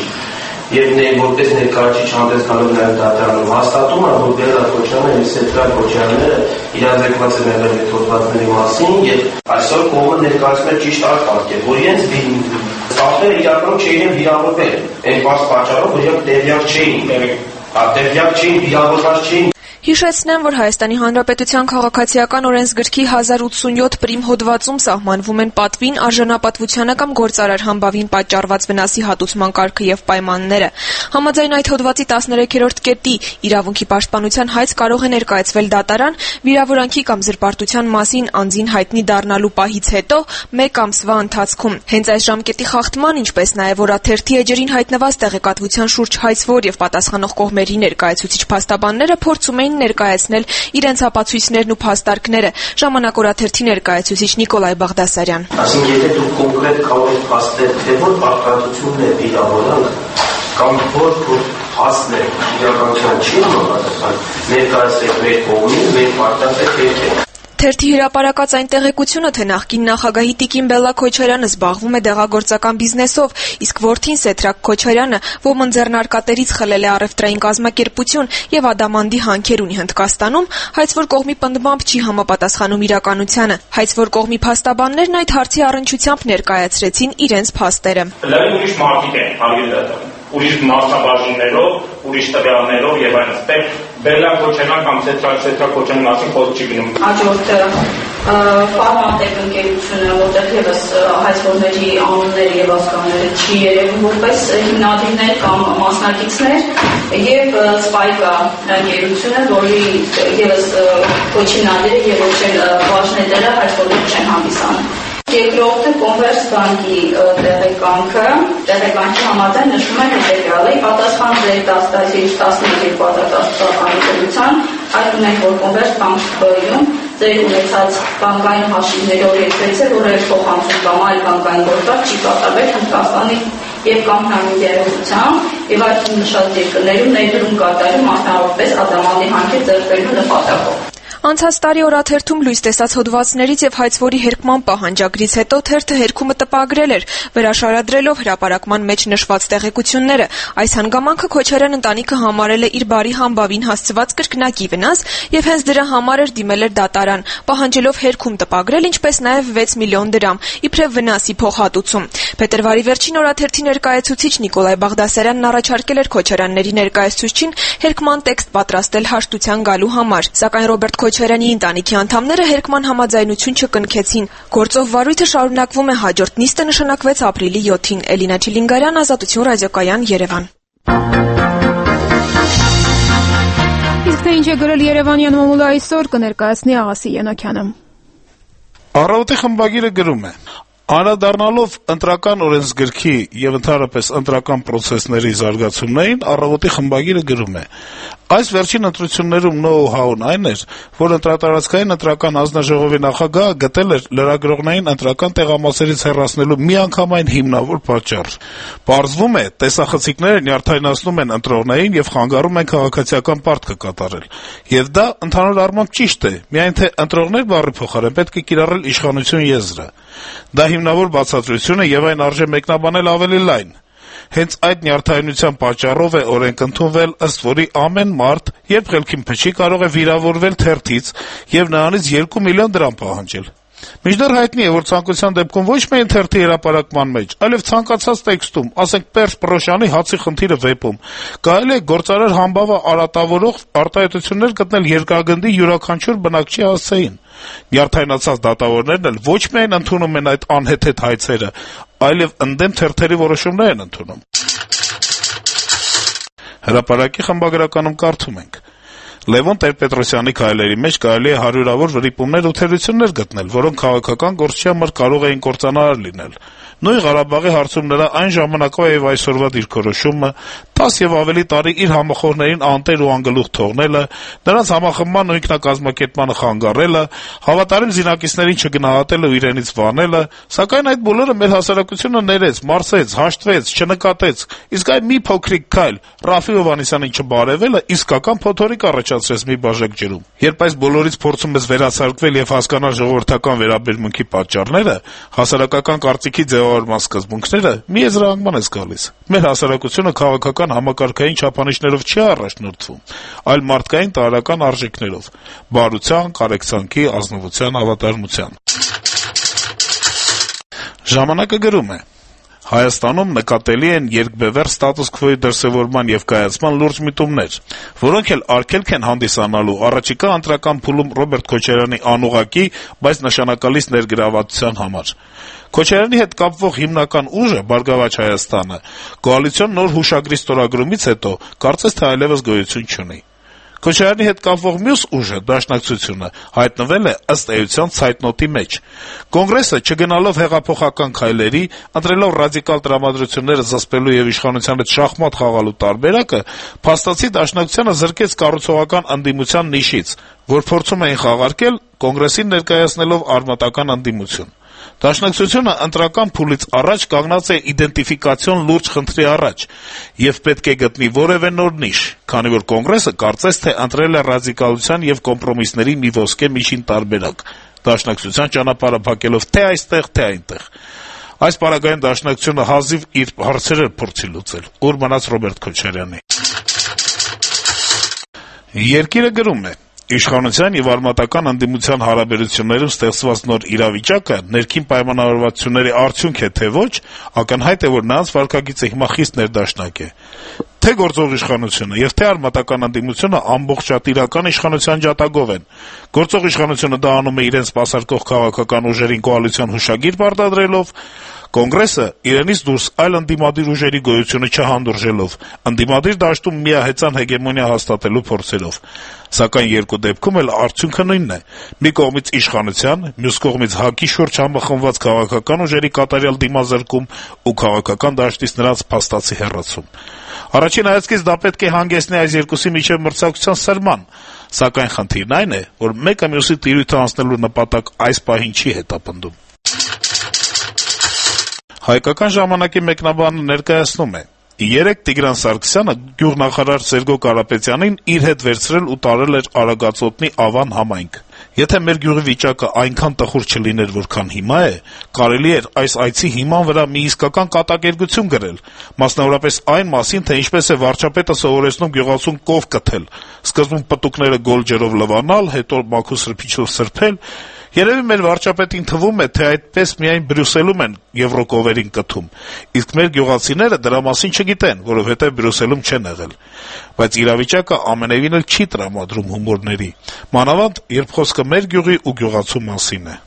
[SPEAKER 17] եւ որպես ներկայացուցիչ հանդես գալով նաեւ դատարանում հաստատում է, որ Բելլա Քոչարյանը եւ Սեթրակ Քոչարյանը իրազեկված են եղել այդ հոդվածների մասին եւ այսօր կողմը ներկայացնում է ճիշտ արտահայտել, որ իրենց Սաղթերը իրականում չէին վիրավորվել, այն պարզ պատճառով, որ իրենք տեղյակ չէին, տեղյակ չէին, վիրավորված չէին։
[SPEAKER 15] Հիշեցնեմ, որ Հայաստանի Հանրապետության քաղաքացիական օրենսգրքի հազար ութսունյոթ պրիմ հոդվածում սահմանվում են պատվին, արժանապատվությանը կամ գործարար համբավին պատճառված վնասի հատուցման կարգը եւ պայմանները։ Համաձայն այդ հոդվածի տասներեքերորդ կետի իրավունքի պաշտպանության հայց կարող է ներկայացվել դատարան վիրավորանքի կամ զրպարտության մասին անձին հայտնի դառնալու պահից հետո մեկ ամսվա ընթացքում։ Հենց այս ժամկետի խախտման, ինչպես նաեւ օրաթերթի էջերին հայտնված տեղեկատվության շուրջ հայցվոր եւ պատասխանող կողմերի ներկայացուցիչ փաստաբանները փորձում էին ներկայացնել իրենց ապացույցներն ու փաստարկները։ Ժամանակ օրաթերթի ներկայացուցիչ Նիկոլայ Բաղդասարյան։
[SPEAKER 17] Այսինքն, եթե դուք կոնկրետ կարող եք փաստել, թե որ պարտադությունն է վիրավորանք կամ որ փաստն է իրականության չի համապատասխան, ներկայացրեք մեր կողմին, մեր պարտադիր եկեք։
[SPEAKER 15] Թերթի հրապարակած այն տեղեկությունը, թե նախկին նախագահի Տիկին Բելլա Քոչարյանը զբաղվում է դեղագործական բիզնեսով, իսկ որդին Սեթրակ Քոչարյանը ոմն ձեռնարկատերից խլել է առևտրային կազմակերպություն եւ ադամանդի հանքեր ունի Հնդկաստանում, հայցվոր կողմի պնդմամբ չի համապատասխանում իրականությանը։ Հայցվոր կողմի փաստաբաններն այդ հարցի առնչությամբ ներկայացրեցին իրենց փաստերը։
[SPEAKER 16] Լավ ուրիշ մարդիկ են, հարգելի դատան, ուրիշ մասնաբաժիններով, ուրիշ տվյալներով եւ այլն։ Բելլա Քոչարյան կամ Սեթրակ Քոչարյանի մասին խոսք չի գնում։
[SPEAKER 18] Հաջորդը ֆարմատեկ ընկերությունը, որտեղ եւս հայցվորների անունները եւ ազգանները չի երևում որպես հիմնադիրներ կամ մասնակիցներ, եւ Սպայկա ընկերությունը, որի եւս Քոչի նադիրը եւ ոչ էլ բաժնետերը հայցվորներ չեն հանդիսանում։ Երկրորդը Կոնվերս բանկի տեղեկանքը, տեղեկանքի համաձայն նշում է հետևյալը. պատասխան ձեր տասնյոթ տասնմեկ թվականի դրության, այդ ունենք, որ Կոնվերս բանկում ձեր ունեցած բանկային հաշիվներով երկրից է, որը փոխանցում կամ այլ բանկային գործարք չի կատարվել Հնդկաստանի եւ կամ համագերությամբ, եւ այդ նշած երկրներում ներդրում կատարում մասնավորապես ադամանդի հանքեր ձեռքբերելու նպատակով։
[SPEAKER 15] Անցած տարի օրաթերթում լույս տեսած հոդվածներից եւ հայցվորի հերկման պահանջագրից հետո թերթը հերկումը տպագրել էր, վերաշարադրելով հրապարակման մեջ նշված տեղեկությունները։ Այս հանգամանքը Քոչարյան ընտանիքը համարել է իր բարի համբավին հասցված կրկնակի վնաս եւ հենց դրա համար էր դիմել էր դատարան, պահանջելով հերքում տպագրել, ինչպես նաեւ վեց միլիոն դրամ, իբրև վնասի փոխհատուցում։ Փետրվարի վերջին օրաթերթի ներկայացուցիչ Նիկոլայ Բաղդասարյանն առաջարկել էր Քոչարյանների ներկայացուցչին հերկման տեքստ պատրաստել հաշտության գալու համար, սակայն Ռոբերտ Քոչարյանի ընտանիքի անդամները հերկման համաձայնություն չկնքեցին։ Գործով վարույթը շարունակվում է, հաջորդ նիստը նշանակվեց ապրիլի յոթին։ Էլինա Չիլինգարյան, Ազատություն ռադիոկայան, Երևան։
[SPEAKER 1] Իսկ թե ինչ է գրել Երևանյան մամուլը այսօր, կներկայացնի Աղասի Յանոքյանը։
[SPEAKER 19] Առավոտի խմբագիրը գրում է. Անդրադառնալով ընտրական օրենսգրքի եւ ընդհանրապես ընտրական պրոցեսների զարգացումներին, Առավոտի խմբագիրը գրում է. Այս վերջին ընտրություններում նոու-հաուն այն էր, որ ընտրատարածքային ընտրական հանձնաժողովի նախագահը գտել էր լրագրողներին ընտրական տեղամասերից հեռացնելու միանգամայն հիմնավոր պատճառ։ Պարզվում է, տեսախցիկները նյարդայնացնում են ընտրողներին եւ խանգարում են քաղաքացիական պարտքը կատարել։ Եվ դա ընդհանուր առմամբ ճիշտ է, միայն թե ընտրողներ բառի փոխարեն պետք է կիրառել իշխանություն եզրը։ Դա հիմնավոր բացատրություն է եւ այն արժե մեկնաբանել ավելի լայն։ Հենց այդ նյարդայնության պատճառով է օրենք ընդունվել, ըստ որի ամեն մարդ, երբ խելքին փչի, կարող է վիրավորվել թերթից եւ նրանից երկու միլիոն դրամ պահանջել։ Մինչդեռ հայտնի է, որ ցանկության դեպքում ոչ միայն թերթի հրապարակման մեջ, այլև ցանկացած տեքստում, ասենք Պերճ Պրոշյանի հացի խնդիրը վեպում, կարելի է գործարար համբավը արատավորող արտահայտություններ գտնել երկրագնդի յուրաքանչյուր բնակչի հասցեին։ Նյարդայնացած դատավորներն էլ ոչ միայն ընդունում են այդ անհեթեթ հայցերը, այլև ընդդեմ թերթերի որոշումներ են ընդունում։ Հրապարակի խմբագրականում կարդում ենք. Լևոն Տեր-Պետրոսյանի քայլերի մեջ կարելի է հարյուրավոր վրիպումներ ու թերություններ գտնել, որոնք քաղաքական գործչի համար կարող էին կործանարար լինել։ Նույն Ղարաբաղի հարցում նրա այն ժամանակվա եւ այսօրվա դիրքորոշումը, տաս եւ ավելի տարի իր համախոհներին անտեր ու անգլուխ թողնելը, նրանց համախմբման ու ինքնակազմակերպմանը խանգարելը, հավատարիմ զինակիցներին չգնահատելը ու իրենից վանելը, սակայն այդ բոլորը մեր հասարակությունը ներեց, մարսեց, հաշտվեց, չնկատեց, իսկ այ մի փոքրիկ քայլ Ռաֆի Հովհաննիսյանին չբարևելը իսկական փոթորիկ առաջացրեց մի բաժակ ջրում։ Երբ այս բոլորից փորձում ես վերացարկվել եւ հասկանալ ժողովրդական վերաբերմունքի պատճառները, հասարակական կարծիքի ձևավորման սկզբունքները, մի եզրահանգման ես գալիս։ Մեր հասարակությունը քաղաքական համակարգային չափանիշներով չի առաջնորդվում, այլ մարդկային տարրական արժեքներով՝ բարության, կարեկցանքի, ազնվության, հավատարմության։ Ժամանակը գրում է. Հայաստանում նկատելի են երկբևեռ ստատուս քվոյի դրսևորման եւ կայացման լուրջ միտումներ, որոնք էլ արգելք են հանդիսանալու առաջիկա ընտրական փուլում Ռոբերտ Քոչարյանի անուղղակի, բայց նշանակալից ներգրավվածության համար։ Քոչարյանի հետ կապվող հիմնական ուժը Բարգավաճ Հայաստանը կոալիցիոն նոր հուշագրի ստորագրումից հետո կարծես թե այլևս գոյություն չունի։ Քոչարյանի հետ կապվող մյուս ուժը, Դաշնակցությունը, հայտնվել է ըստ էության ցայտնոտի մեջ։ Կոնգրեսը, չգնալով հեղափոխական քայլերի, ընտրելով ռադիկալ տրամադրությունները զսպելու եւ իշխանության հետ շախմատ խաղալու տարբերակը, փաստացի Դաշնակցությանը զրկեց կառուցողական ընդդիմության նիշից, որ փորձում էին խաղարկել Կոնգրեսին ներկայացնելով արմատական ընդդիմություն։ Դաշնակցությունը ընտրական փուլից առաջ կանգնած է իդենտիֆիկացիոն լուրջ խնդրի առաջ եւ պետք է գտնի որևէ նոր նիշ, քանի որ Կոնգրեսը կարծես թե ընտրել է ռադիկալության եւ կոմպրոմիսների մի ոսկե միջին տարբերակ, Դաշնակցության ճանապարհը փակելով թե այստեղ, թե այնտեղ։ Այս պարագայում Դաշնակցությունը հազիվ իր հարցերը փորձի լուծել, ուր մնաց Ռոբերտ Քոչարյանի։ Երկիրը գրում է. Իշխանության եւ արմատական ընդդիմության հարաբերություններում ստեղծված նոր իրավիճակը ներքին պայմանավորվածությունների արդյունք է թե ոչ, ակնհայտ է, որ նրանց վարքագիծը հիմա խիստ ներդաշնակ է։ Թե գործող իշխանությունը եւ թե արմատական ընդդիմությունը ամբողջատիրական իշխանության ջատագով են։ Գործող իշխանությունը դա անում է իրենց սպասարկող քաղաքական ուժերին կոալիցիոն հուշագիր պարտադրելով, Կոնգրեսը իրենից դուրս այլ ընդդիմադիր ուժերի գոյությունը չհանդուրժելով, ընդդիմադիր դաշտում միահեծան հեգեմոնիա հաստատելու փորձերով։ Սակայն երկու դեպքում էլ արդյունքը նույնն է՝ մի կողմից իշխանության, մյուս կողմից ՀԱԿ-ի շուրջ համախմբված քաղաքական ուժերի կատարյալ դիմազրկում ու քաղաքական դաշտից նրանց փաստացի հեռացում։ Առաջին հայացքից դա պետք է հանգեցնի այս երկուսի միջև մրցակցության սրման, սակայն խնդիրն այն է, որ մեկը մյուսի տիրույթը անցնելու նպատակ այս պահին չի հետապնդում։ Հայկական ժամանակի մեկնաբանը ներկայացնում է. Երեկ Տիգրան Սարգսյանը գյուղնախարար Սերգո Կարապետյանին իր հետ վերցրել ու տարել էր Արագածոտնի Ավան համայնք։ Եթե մեր գյուղի վիճակը այնքան տխուր չլիներ, որքան հիմա է, կարելի էր այս այցի հիման վրա մի իսկական կատակերգություն գրել, մասնավորապես այն մասին, թե ինչպես է վարչապետը սովորեցնում գյուղացուն կով կթել, սկզբում պտուկները գոլ ջրով լվանալ, հետո մաքուր սրբիչով սրբել։ Երևի մեր վարչապետին թվում է, թե այդպես միայն Բրյուսելում են եվրոկովերին կթում, իսկ մեր գյուղացիները դրա մասին չգիտեն, որովհետև Բրյուսելում չեն եղել։ Բայց իրավիճակը ամենևին էլ չի տրամադրում հումորների, մանավանդ երբ խոսքը մեր գյուղի ու գյուղացու մասին է։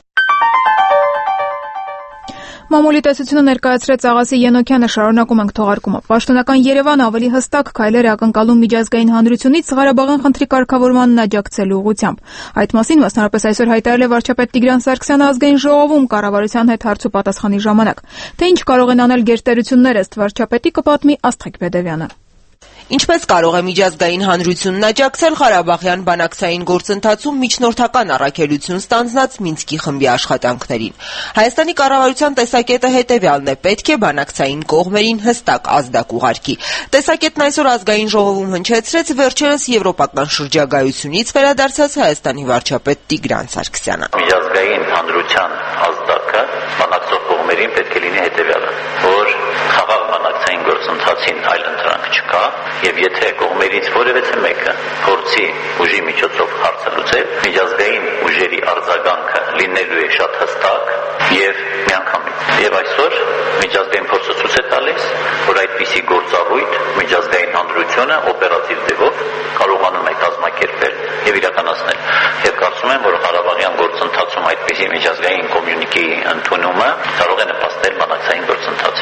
[SPEAKER 1] Մամուլի տեսությունը ներկայացրեց Աղասի Ենոքյանը, շարունակում ենք թողարկումը։ Պաշտոնական Երևանը ավելի հստակ քայլեր է ակնկալում միջազգային հանրությունից Ղարաբաղյան խնդրի կարգավորմանն աջակցելու ուղղությամբ։ Այդ մասին մասնավորապես այսօր հայտարարել է վարչապետ Տիգրան Սարգսյանը ազգային ժողովում կառավարության հետ հարց ու պատասխանի ժամանակ։ Թե ինչ կարող են անել գերտերությունները, ըստ վարչապետի կպատմի Աստղիկ Բեդևյանը։
[SPEAKER 15] Ինչպես կարող է միջազգային հանրությունն աջակցել Ղարաբաղյան բանակցային գործընթացում միջնորդական առաքելություն ստանձնած Մինսկի խմբի աշխատանքներին։ Հայաստանի կառավարության տեսակետը հետևյալն է՝ պետք է բանակցային կողմերին հստակ ազդակ ուղարկի։ Տեսակետն այսօր ազգային ժողովում հնչեցրեց վերջերս եվրոպական շրջագայությունից վերադարձած Հայաստանի վարչապետ Տիգրան Սարգսյանը։
[SPEAKER 20] Միջազգային հանրության ազդակը բանակցող կողմերին պետք է լինի հետևյալը, որ խաղաղ բանակցային գործընթացին այլ ընտրանք չկա, եւ եթե կողմերից որևէ մեկը փորձի ուժի միջոցով հարցը լուծել, միջազգային ուժերի արձագանքը լինելու է շատ հստակ եւ միանգամից։ Եվ այսօր միջազգային փորձը ցույց է տալիս, որ այդպիսի գործառույթ միջազգային հանրությունը օպերատիվ ձևով կարողանում է կազմակերպել եւ իրականացնել։ Եվ կարծում եմ, որ Ղարաբաղյան գործընթացում այդպիսի միջազգային կոմյունիկեի ընդունումը կարող է նպաստել բանակցային գործընթացին։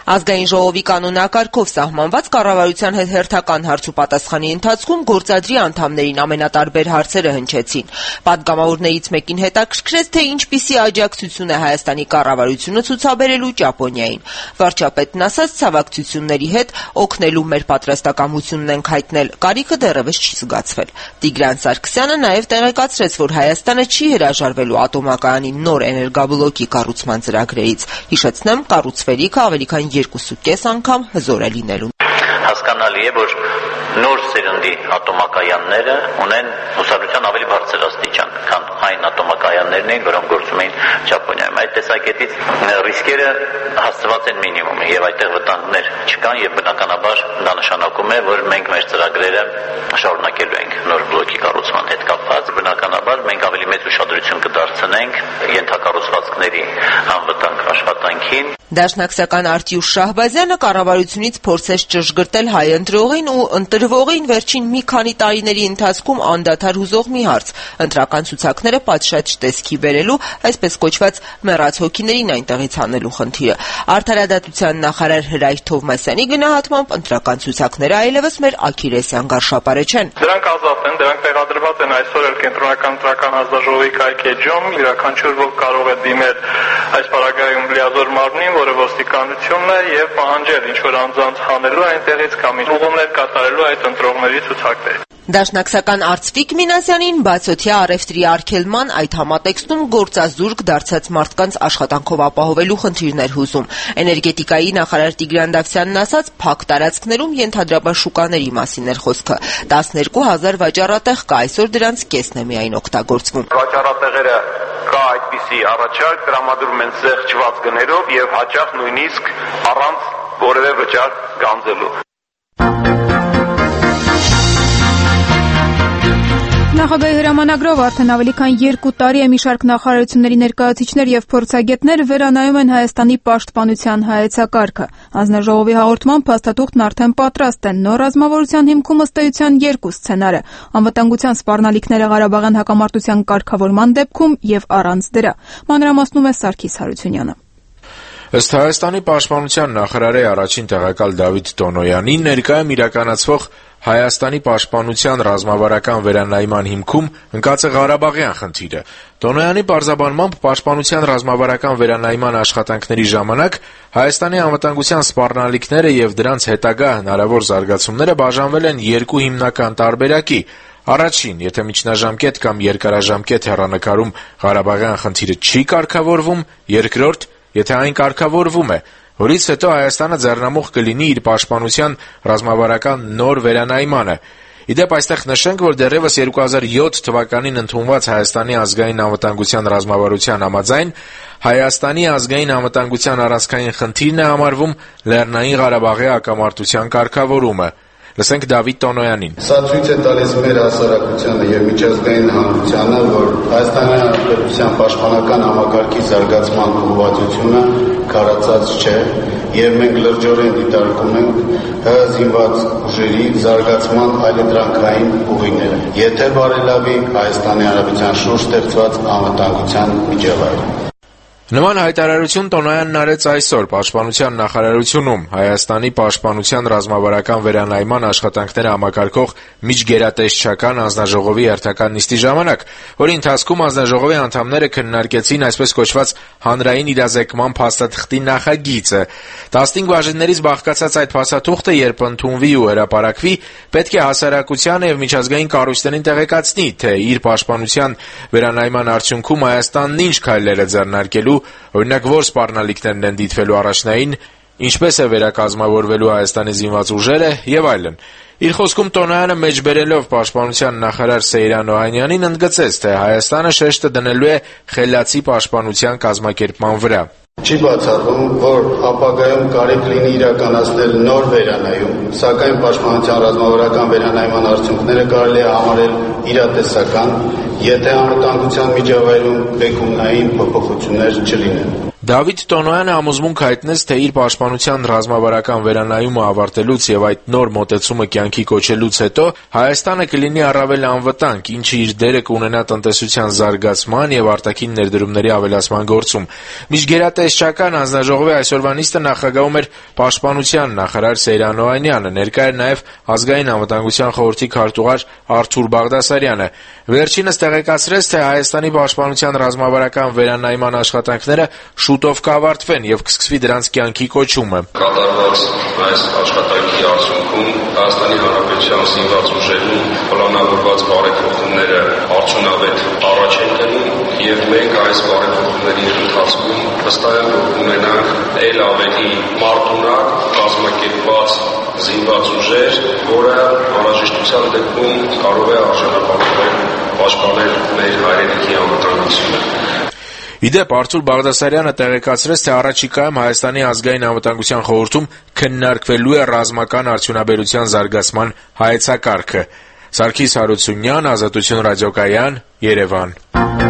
[SPEAKER 21] Ազգային ժողովի կանոնակարգով սահմանված կառավարության հետ հերթական հարց ու պատասխանի ընթացքում գործադրի անդամներին ամենատարբեր հարցերը հնչեցին։ Պատգամավորներից մեկին հետաքրքրեց, թե ինչպիսի աջակցություն է Հայաստանի կառավարությունը ցուցաբերելու Ճապոնիային։ Վարչապետն ասաց, ցավակցությունների հետ օգնելու մեր պատրաստակամությունն ենք հայտնել, կարիքը դեռևս չի զգացվել։ Տիգրան Սարգսյանը նաև տեղեկացրեց, որ Հայաստանը չի հրաժարվելու ատոմակայանի նոր էներգաբլոկի կառուցման ծրագրերից։ Հիշեցնեմ, կառուցվելիքը ավելի քան երկուսուկես անգամ հզոր է լինելու։
[SPEAKER 20] Հասկանալի է, որ նոր սերնդի ատոմակայանները ունեն հուսալության ավելի բարձր աստիճան, քան այն ատոմակայաններն էին, որոնք գործում էին Ճապոնիայում։ Այդ տեսակետից ռիսկերը հասցված են մինիմումի եւ այդտեղ վտանգներ չկան եւ բնականաբար դա նշանակում է, որ մենք մեր ծրագրերը շարունակելու ենք նոր բլոկի կառուցման հետ կապված։ Բնականաբար մենք ավելի մեծ ուշադրություն կդարձնենք ենթակառուցվածքների անվտանգ աշխատանքին։
[SPEAKER 21] Դաշնակցական Արտյուշ Շահբազյանը կառավարությունից փորձեց ճշգրտել հայ ընտրողին ու ընտրվողին վերջին մի քանի տարիների ընթացքում անդադար հուզող մի հարց՝ ընտրական ցուցակները պատշաճ տեսքի բերելու, այսպես կոչված մեռած հոգիներին այնտեղից հանելու խնդիրը։ Արդարադատության նախարար Հրայր Թովմասյանի գնահատմամբ ընտրական ցուցակները այլևս մեր աքիրեսյան գարշապարը չեն։
[SPEAKER 22] Դրանք ազատ են, դրանք տեղադրված են այսօր էլ կենտրոնական ընտրական հանձնաժողովի կայքեջում, յուրաքանչյուր ոք կարող է դիմել այս պարագայում լիազոր մարմնին, որը ոստիկանությունն է, եւ պահանջել ինչ որ անձանց հանելու այնտեղից կամ ուղումներ կատարելու այդ ընտրողների ցուցակները։
[SPEAKER 21] Դաշնակցական Արծվիկ Մինասյանին բացօթյա առևտրի արգելման այդ համատեքստում գործազուրկ դարձած մարդկանց աշխատանքով ապահովելու խնդիրներ հուզում։ Էներգետիկայի նախարար Տիգրան Դավթյանն ասաց, փակ տարածքներում ենթադրաբար շուկաների մասին էր խոսքը։ տասներկու հազար վաճառատեղ կա, այսօր դրանց կեսն է միայն օգտագործվում։
[SPEAKER 22] Վաճառատեղերը կա այդպիսի առաջարկ, տրամադրում են զեղչված գներով եւ հաճախ նույնիսկ առանց որևէ վճար գանձելու։
[SPEAKER 1] Նախագահի հրամանագրով արդեն ավելի քան երկու տարի է մի շարք նախարարությունների ներկայացուցիչներ եւ փորձագետներ վերանայում են Հայաստանի պաշտպանության հայեցակարգը։ Հանձնաժողովի հաղորդմամբ փաստաթուղթն արդեն պատրաստ է։ Նոր ռազմավարության հիմքում ըստ էության երկու սցենար է՝ անվտանգության սպառնալիքները Ղարաբաղյան հակամարտության կարգավորման դեպքում եւ առանց դրա։ Մանրամասնում է Սարգիս Հարությունյանը։
[SPEAKER 23] Ըստ Հայաստանի պաշտպանության նախարարի առաջին տեղակալ Դավիթ Տոնոյանի, ներկայում իրականացվող Հայաստանի պաշտպանության ռազմավարական վերանայման հիմքում ընկած է Ղարաբաղյան խնդիրը։ Տոնոյանի պարզաբանմամբ պաշտպանության ռազմավարական վերանայման աշխատանքների ժամանակ Հայաստանի անվտանգության սպառնալիքները եւ դրանց հետագա հնարավոր զարգացումները բաժանվել են երկու հիմնական տարբերակի։ Առաջին, եթե միջնաժամկետ կամ երկարաժամկետ հեռանկարում Ղարաբաղյան խնդիրը չի կարգավորվում, երկրորդ, եթե այն կարգավորվում է, որից հետո Հայաստանը ձեռնամուխ կլինի իր պաշտպանության ռազմավարական նոր վերանայմանը։ Իդեպ այստեղ նշենք, որ դեռևս երկու հազար յոթ թվականին ընդունված Հայաստանի ազգային անվտանգության ռազմավարության համաձայն Հայաստանի ազգային անվտանգության առանցքային խնդիրն է համարվում Լեռնային Ղարաբաղի հակամարտության կարգավորումը։ Լսենք Դավիթ Տոնոյանին։
[SPEAKER 24] Սա ցույց է տալիս մեր հասարակությանը եւ միջազգային հանրությանը, որ Հայաստանի Հանրապետության պաշտպանական համակարգի զարգացման ուղղվածությունը քարացած չէ եւ մենք լրջորեն դիտարկում ենք ՀՀ զինված ուժերի զարգացման այլընտրանքային ուղիները, եթե բարելավի Հայաստանի Հանրապետության շուրջ ստեղծված անվտանգության միջավայրը։
[SPEAKER 23] Նման հայտարարություն Տոնոյանն արեց այսօր Պաշտպանության նախարարությունում Հայաստանի պաշտպանության ռազմավարական վերանայման աշխատանքները համակարգող միջգերատեսչական հանձնաժողովի հերթական նիստի ժամանակ, որի ընթացքում հանձնաժողովի անդամները քննարկեցին այսպես կոչված հանրային իրազեկման փաստաթղթի նախագիծը։ տասնհինգ բաժիններից բաղկացած այդ փաստաթուղթը, երբ ընդունվի ու հրապարակվի, պետք է հասարակությանը եւ միջազգային կառույցներին տեղեկացնի, թե իր պաշտպանության վերանայման արդյունքում Հայաստանն ինչ քայլեր է ձեռնարկելու, օրինակ որ սպառնալիքներն են դիտվելու առաջնային, ինչպես է վերակազմավորվելու Հայաստանի զինված ուժերը եւ այլն։ Իր խոսքում Տոնոյանը մեջբերելով պաշտպանության նախարար Սեյրան Օհանյանին ընդգծեց, թե Հայաստանը շեշտը դնելու է խելացի պաշտպանության կազմակերպման վրա։
[SPEAKER 24] Չի բացառվում, որ ապագայում կարիք լինի իրականացնել նոր վերանայում, սակայն պաշտպանության ռազմավարական վերանայման արդյունքները կարելի է համարել իրատեսական, եթե անվտանգության միջավայրում բեկումնային փոփոխություններ չլինեն։
[SPEAKER 23] Դավիթ Տոնոյանը համոզմունք հայտնեց, թե իր պաշտպանության ռազմավարական վերանայումը ավարտելուց եւ այդ նոր մոտեցումը կյանքի կոչելուց հետո Հայաստանը կլինի առավել անվտանգ, ինչը իր դերը կունենա տնտեսության զարգացման եւ արտաքին ներդրումների ավելացման գործում։ Միջգերատեսչական հանձնաժողովի այսօրվա նիստը նախագահում էր պաշտպանության նախարար Սեյրան Օհանյանը, ներկա էր նաեւ ազգային անվտանգության խորհրդի քարտուղար Արթուր Բաղդասարյանը։ Վերջինս տեղեկացրեց, թե Հայաստանի պաշտպանության ռազմավարական վերանայման աշխատանքները շուտով կավարտվեն եւ կսկսվի դրանց կյանքի կոչումը։
[SPEAKER 2] Կատարված այս աշխատանքի արդյունքում Հայաստանի Հանրապետության զինված ուժերում պլանավորված բարեփոխումները արդյունավետ առաջ են գնում եւ մենք այս բարեփոխումների ընթացքում վստահ եմ, որ ունենանք ել ավելի մարտունակ, կազմակերպված զինված ուժեր, որը անհրաժեշտության դեպքում կարող է արժանապատվել պաշտպանել մեր հայրենիքի անվտանգությունը։
[SPEAKER 23] Իդեպ Արթուր Բաղդասարյանը տեղեկացրեց, թե առաջիկայում Հայաստանի ազգային անվտանգության խորհրդում քննարկվելու է ռազմական արդյունաբերության զարգացման հայեցակարգը։ Սարգիս Հարությունյան, Ազատություն ռադիոկայան, Երևան։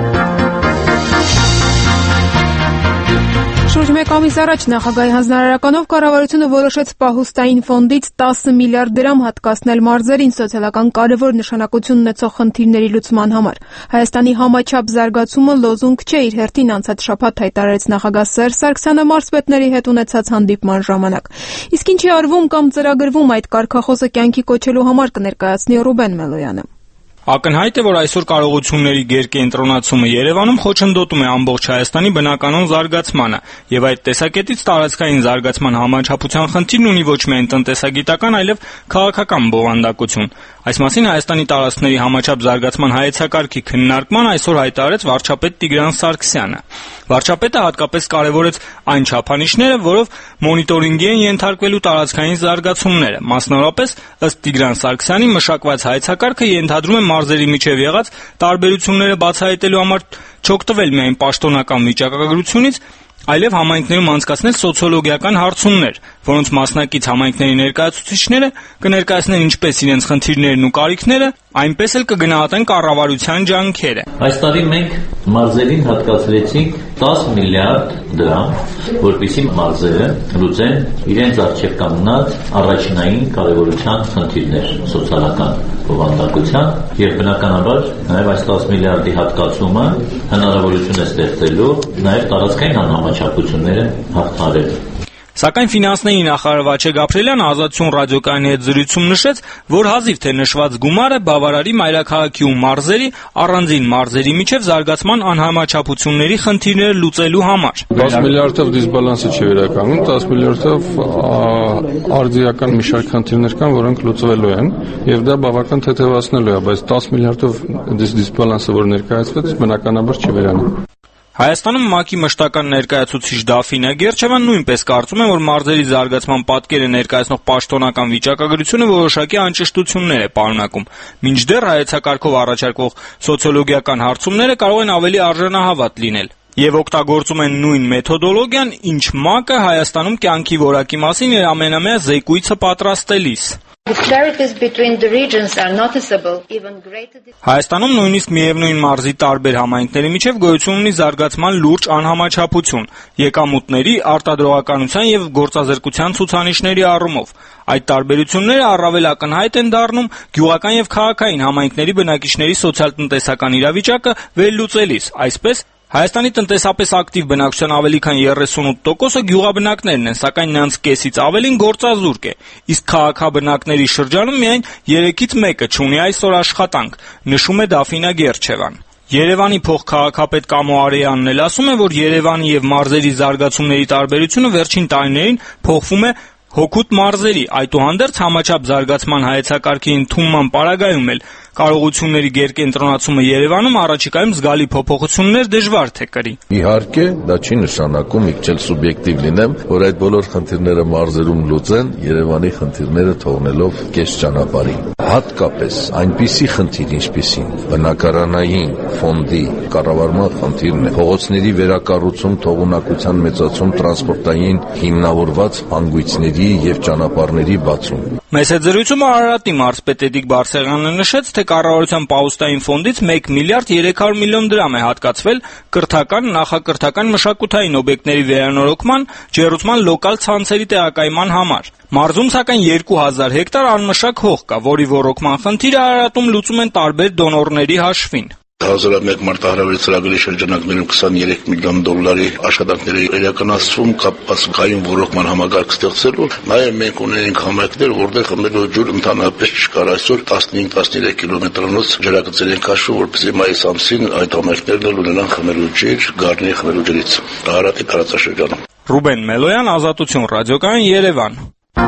[SPEAKER 1] Շուրջ մեկ ամիս առաջ նախագահի հանձնարարականով կառավարությունը որոշեց պահուստային ֆոնդից տասը միլիարդ դրամ հատկացնել մարզերին սոցիալական կարևոր նշանակություն ունեցող խնդիրների լուծման համար։ Հայաստանի համաչափ զարգացումը լոզունգ չէ, իր հերթին անցած շաբաթ հայտարարեց նախագահ Սերժ Սարգսյանը մարզպետների հետ ունեցած հանդիպման ժամանակ։ Իսկ ինչի արվում կամ ծրագրվում այդ կարգախոսը կյանքի կոչելու համար կներկայացնի Ռուբեն Մելոյանը։
[SPEAKER 4] Ակնհայտ է, որ այսօր կարողությունների գերկենտրոնացումը Երևանում խոչընդոտում է ամբողջ Հայաստանի բնականոն զարգացմանը, եւ այդ տեսակետից տարածքային զարգացման համաչափության խնդիրն ունի ոչ միայն տնտեսագիտական, այլև քաղաքական բովանդակություն։ Այս մասին Հայաստանի տարածքների համաչափ զարգացման հայեցակարգի քննարկման այսօր հայտարարեց վարչապետ Տիգրան Սարգսյանը։ Վարչապետը հատկապես կարևորեց այն չափանիշները, որով մոնիտորինգի են ենթարկվելու տարածքային զարգացումները։ Մասնավորապես, ըստ Տիգրան Սարգսյանի մշակված հայեցակարգը ենթադրում է մարզերի միջև եղած տարբերությունները բացահայտելու համար չօգտվել միայն պաշտոնական վիճակագրությունից, այլև համայնքներում անցկացնել սոցիոլոգիական հարցումներ, որոնց մասնակից համայնքների ներկայացուցիչները կներկայացնեն ինչպես իրենց խնդիրներն ու կարիքները, այնպես էլ կգնահատեն կառավարության ջանքերը։
[SPEAKER 20] Այս տարի մենք մարզերին հատկացրեցինք տասը միլիարդ դրամ, որպեսզի մարզերը լուծեն իրենց առջև կանգնած առաջնային կարևորության խնդիրներ սոցիալական բովանդակության եւ բնականաբար նաեւ այս տասը միլիարդի հատկացումը հնարավորություն է ստեղծելու նաեւ տարածքային անհամաչափությունները հաղթահարելու։
[SPEAKER 4] Սակայն ֆինանսների նախարար Վաչե Գաբրիելյանը Ազատություն ռադիոկայանի հետ զրույցում նշեց, որ հազիվ թե նշված գումարը բավարարի մայրաքաղաքի ու մարզերի, առանձին մարզերի միջև զարգացման անհամաչափությունների խնդիրները լուծելու համար։
[SPEAKER 5] տասը միլիարդով դիսբալանսը չի վերականգնում, տասը միլիարդով արդիական մի շարք խնդիրներ կան, որոնք լուծվելու են, եւ դա բավական թեթևացնելու է, բայց տասը միլիարդով դիսբալանսը, որ ներկայացվեց, բնականաբար չի վերանա։
[SPEAKER 4] Հայաստանում ՄԱԿ-ի մշտական ներկայացուցիչ Դաֆինա Գերչևան նույնպես կարծում է, որ մարզերի զարգացման պատկերը ներկայացնող պաշտոնական վիճակագրությունը որոշակի անճշտություններ է պարունակում։ Մինչդեռ հայեցակարգով առաջարկվող սոցիոլոգիական հարցումները կարող են ավելի արժանահավատ լինել եւ օգտագործում են նույն մեթոդոլոգիան, ինչ ՄԱԿ-ը Հայաստանում կյանքի որակի մասին իր ամենամյա զեկույցը պատրաստելիս։ Հայաստանում նույնիսկ միևնույն մարզի տարբեր համայնքների միջև գոյություն ունի զարգացման լուրջ անհամաչափություն եկամուտների, արտադրողականության եւ գործազրկության ցուցանիշների առումով։ Այդ տարբերությունները առավել ակնհայտ են դառնում գյուղական եւ քաղաքային համայնքների բնակիչների սոցիալ-տնտեսական իրավիճակը վերլուծելիս, այսպես Հայաստանի տնտեսապես ակտիվ բնակչության ավելի քան երեսունութ տոկոսը գյուղաբնակներն են, սակայն նրանց կեսից ավելին գործազուրկ է, իսկ քաղաքաբնակների շրջանում միայն երեքից մեկը չունի այսօր աշխատանք, նշում է Դաֆինա Գերչևան։ Երևանի փոխքաղաքապետ Կամո Արեյանն էլ ասում է, որ Երևանի եւ մարզերի զարգացումների տարբերությունը վերջին տարիներին փոխվում է հօգուտ մարզերի, այդուհանդերձ համաչափ զարգացման հայեցակարգի ընդունման պարագայում էլ կարողությունների գերկենտրոնացումը Երևանում առաջիկայում զգալի փոփոխություններ դժվար թե կրի։
[SPEAKER 6] Իհարկե, դա չի նշանակում իջել սուբյեկտիվ լինեմ, որ այդ բոլոր խնդիրները մարզերում լուծեն, Երևանի խնդիրները թողնելով կես ճանապարհին։ Հատկապես այնպիսի խնդիր, ինչպիսին բնակարանային ֆոնդի կառավարման խնդիրն է, փողոցների վերակառուցում, թողունակության մեծացում, տրանսպորտային հիմնավորված հանգույցների եւ ճանապարհների բացում։
[SPEAKER 4] Մեծ զրույցում Արարատի մարզպետ Էդիկ Բարսեղյանը նշեց, թե կառավարության պահուստային ֆոնդից մեկ միլիարդ երեք հարյուր միլիոն դրամ է հատկացվել կրթական, նախակրթական մշակութային օբյեկտների վերանորոգման, ջեռուցման լոկալ ցանցերի տեղակայման համար։ Մարզում սակայն երկու հազար հեկտար անմշակ հող կա, որի ոռոգման խնդիրը Արարատում լուծում են տարբեր դոնորների հաշվին։
[SPEAKER 3] հազարամեկ մարտահրավերի ծրագրի շրջանակներում քսաներեք միլիոն դոլարի աշխատանքների իրականացվում կապվածքային ոռոգման համագարկ ստեղծելու, նաև մենք ունենք համայնքներ, որտեղ խմելու ջուր ընդհանրապես չկար, այսօր տասնհինգ տասներեք կիլոմետրանոց ջրագծեր են քաշվում, որպեսզի մայիս ամսին այդ համայնքներն ունենան խմելու ջուր, գարնի խմելու ջրից։ Արարատի տարածաշրջանում։
[SPEAKER 4] Ռուբեն Մելոյան, Ազատություն ռադիոկայան, Երևան։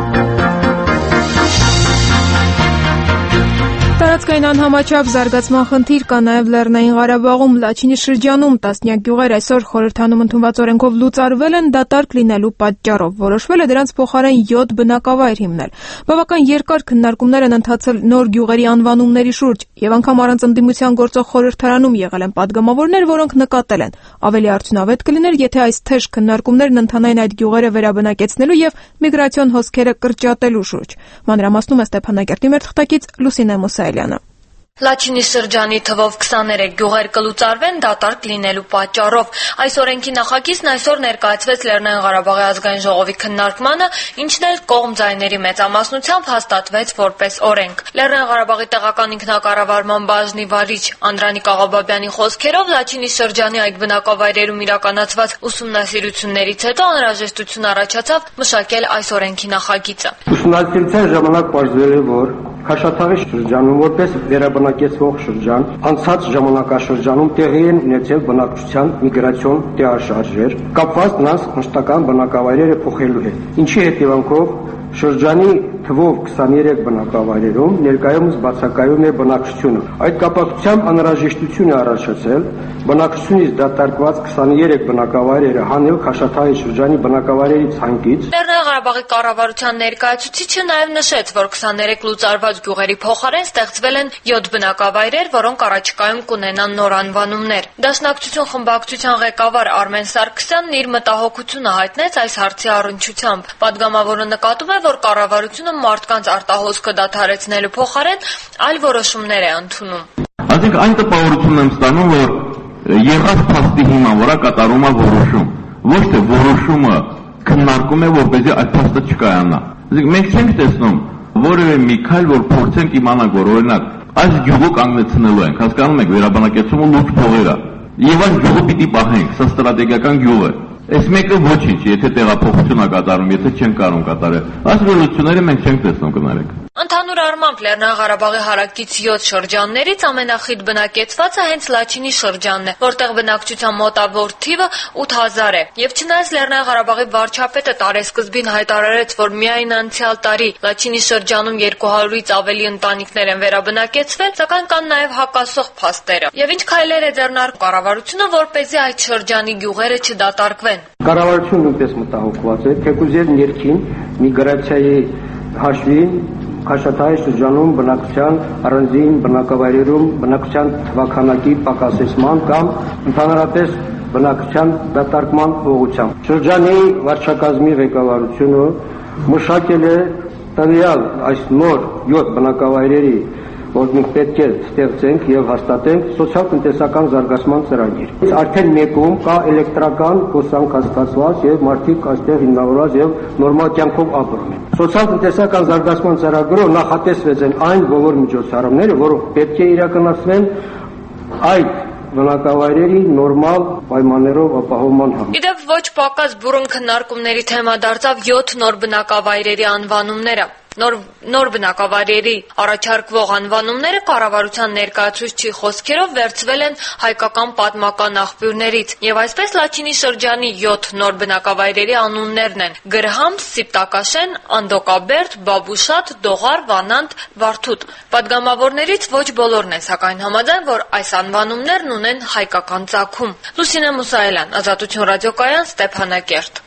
[SPEAKER 1] Տարածքային անհամաչափ զարգացման խնդիր կա նաև Լեռնային Ղարաբաղում, Լաչինի շրջանում տասնյակ գյուղեր այսօր խորհրդանում ընդունված օրենքով լուծարվել են դատարկ լինելու պատճառով։ Որոշվել է դրանց փոխարեն յոթ բնակավայր հիմնել։ Բավական երկար քննարկումներ են ընթացել նոր գյուղերի անվանումների շուրջ, եւ անգամ առանց ընդդիմության գործող խորհրդարանում եղել են падգամավորներ, որոնք նկատել են. ավելի արդյունավետ կլիներ, եթե այս թեժ քննարկումներն ընթանային այդ գյուղերը վերաբնակեցնելու եւ միգրացիոն հոսքերը կրճատելու շուրջ։ Մանրամասնում է Ստեփանակերտի մեր թղթակից Լուսինե Մուսայելյանը։
[SPEAKER 7] Լաչինի շրջանի թվով քսաներեք գյուղեր կլուծարվեն դատարկ լինելու պատճառով։ Այս օրենքի նախագիծն այսօր ներկայացվեց Լեռնային Ղարաբաղի ազգային ժողովի քննարկմանը, ինչն էլ կողմ ձայների մեծամասնությամբ հաստատվեց որպես օրենք։ Լեռնային Ղարաբաղի տեղական ինքնակառավարման բաժնի վարիչ Անդրանիկ Աղաբաբյանի խոսքերով Լաչինի շրջանի այդ բնակավայրերում իրականացված ուսումնասիրություններից հետո անհրաժեշտություն առաջացավ մշակել այս օրենքի նախագիծը։
[SPEAKER 9] Ուսումնասիրության ժամանակ պարզվել է, որ Քաշաթաղի շրջանում որպես վերաբնակեցվող շրջան անցած ժամանակաշրջանում տեղի են ունեցել բնակչության միգրացիոն տեղաշարժեր, կապված նրանց մշտական բնակավայրերը փոխելու հետ, ինչի հետևանքով շրջանի թվով քսաներեք բնակավայրերում ներկայումս բացակայում է բնակչությունը։ Այդ կապակցությամբ անհրաժեշտություն է առաջացել բնակչությունից դատարկված քսաներեք բնակավայրերը հանել Քաշաթաղի շրջանի բնակավայրերի ցանկից։
[SPEAKER 7] Լեռնային Ղարաբաղի կառավարության ներկայացուցիչը նաև նշեց, որ քսաներեք լուծարված գյուղերի փոխարեն ստեղծվել են յոթ բնակավայրեր, որոնք առաջիկայում կունենան նոր անվանումներ։ Դաշնակցություն խմբակցության ղեկավար Արմեն Սարգսյանն իր մտահոգությունը հայտնեց այս հարցի առնչությամբ։ Պատգամավորը նկատում է, որ կառավարությունը մարդկանց արտահոսքը դադարեցնելու փոխարեն այլ որոշումներ է ընդունում։
[SPEAKER 10] Այսինքն այն տպավորությունն եմ ստանում, որ եղած փաստի հիման վրա կատարում է որոշում, ոչ թե որոշումը քննարկում է, որպեսզի այդ փաստը չկայանա։ Այսինքն մենք չենք տեսնում որևէ մի քայլ, որ փորձենք իմանանք, որ օրինակ այս գյուղը կանգնեցնելու ենք, հասկանում եք, վերաբնակեցումը լուրջ փողեր է, եւ այս գյուղը պիտի պահենք, սա ստրատեգիական գյուղ է։ Այս մեկը ոչինչ, եթե տեղափոխություն է կատարում, եթե չեն կարող կատարել։ Այս վերլուծությունները մենք չենք տեսնում, կներեք։
[SPEAKER 7] Ընդհանուր առմամբ Լեռնային Ղարաբաղի հարակից յոթ շրջաններից ամենախիտ բնակեցվածը հենց Լաչինի շրջանն է, որտեղ բնակչության մոտավոր թիվը ութ հազար է։ Եվ չնայած Լեռնային Ղարաբաղի վարչապետը տարեսկզբին հայտարարեց, որ միայն անցյալ տարի Լաչինի շրջանում երկու հարյուրից ավելի ընտանիքներ են վերաբնակեցվել, սակայն կան նաև հակասող փաստերը։ Եվ ինչ քայլեր է ձեռնարկում կառավարությունը, որպեսզի այդ շրջանի գյուղերը չդատարկվեն։
[SPEAKER 9] Կառավարությունը նույնպես մտահոգված է, թեկուզ եւ ներքին միգրացիայի հաշվին Քաշաթաղի շրջանում բնակչության առանձին բնակավայրերում բնակչության թվաքանակի պակասեցման կամ ընդհանրապես բնակչության դատարկման ուղղությամբ։ Շրջանի վարչակազմի ղեկավարությունը մշակել է տվյալ այս նոր յոթ բնակավայրերի, որ մենք պետք է ստեղծենք եւ հաստատենք սոցիալ-տնտեսական զարգացման ծրագիր։ Արդեն մեկում կա էլեկտրական հոսանք հաստատված եւ մարդիկ այստեղ հիմնավորված եւ նորմալ կյանքով ապրում են։ Սոցիալ-տնտեսական զարգացման ծրագրով նախատեսված են այն բոլոր միջոցառումները, որոնք պետք է իրականացվեն այդ բնակավայրերի նորմալ պայմաններով ապահովման համար։
[SPEAKER 7] Իդեպ ոչ պակաս բուրըն քննարկումների թեմա դարձավ յոթ նոր բնակավայրերի անվանումները։ Նոր նոր բնակավայրերի առաջարկվող անվանումները կառավարության ներկայացուցչի խոսքերով վերցվել են հայկական պատմական աղբյուրներից, եւ այսպես Լաչինի շրջանի յոթ նոր բնակավայրերի անուններն են՝ Գրհամ, Սիպտակաշեն, Անդոկաբերդ, Բաբուշատ, Դողար, Վանանդ, Վարդուտ։ Պատգամավորներից ոչ բոլորն են սակայն համաձայն, որ այս անվանումներն ունեն հայկական ծագում։ Լուսինե Մուսայելյան, Ազատություն ռադիոկայան, Ստեփանակերտ։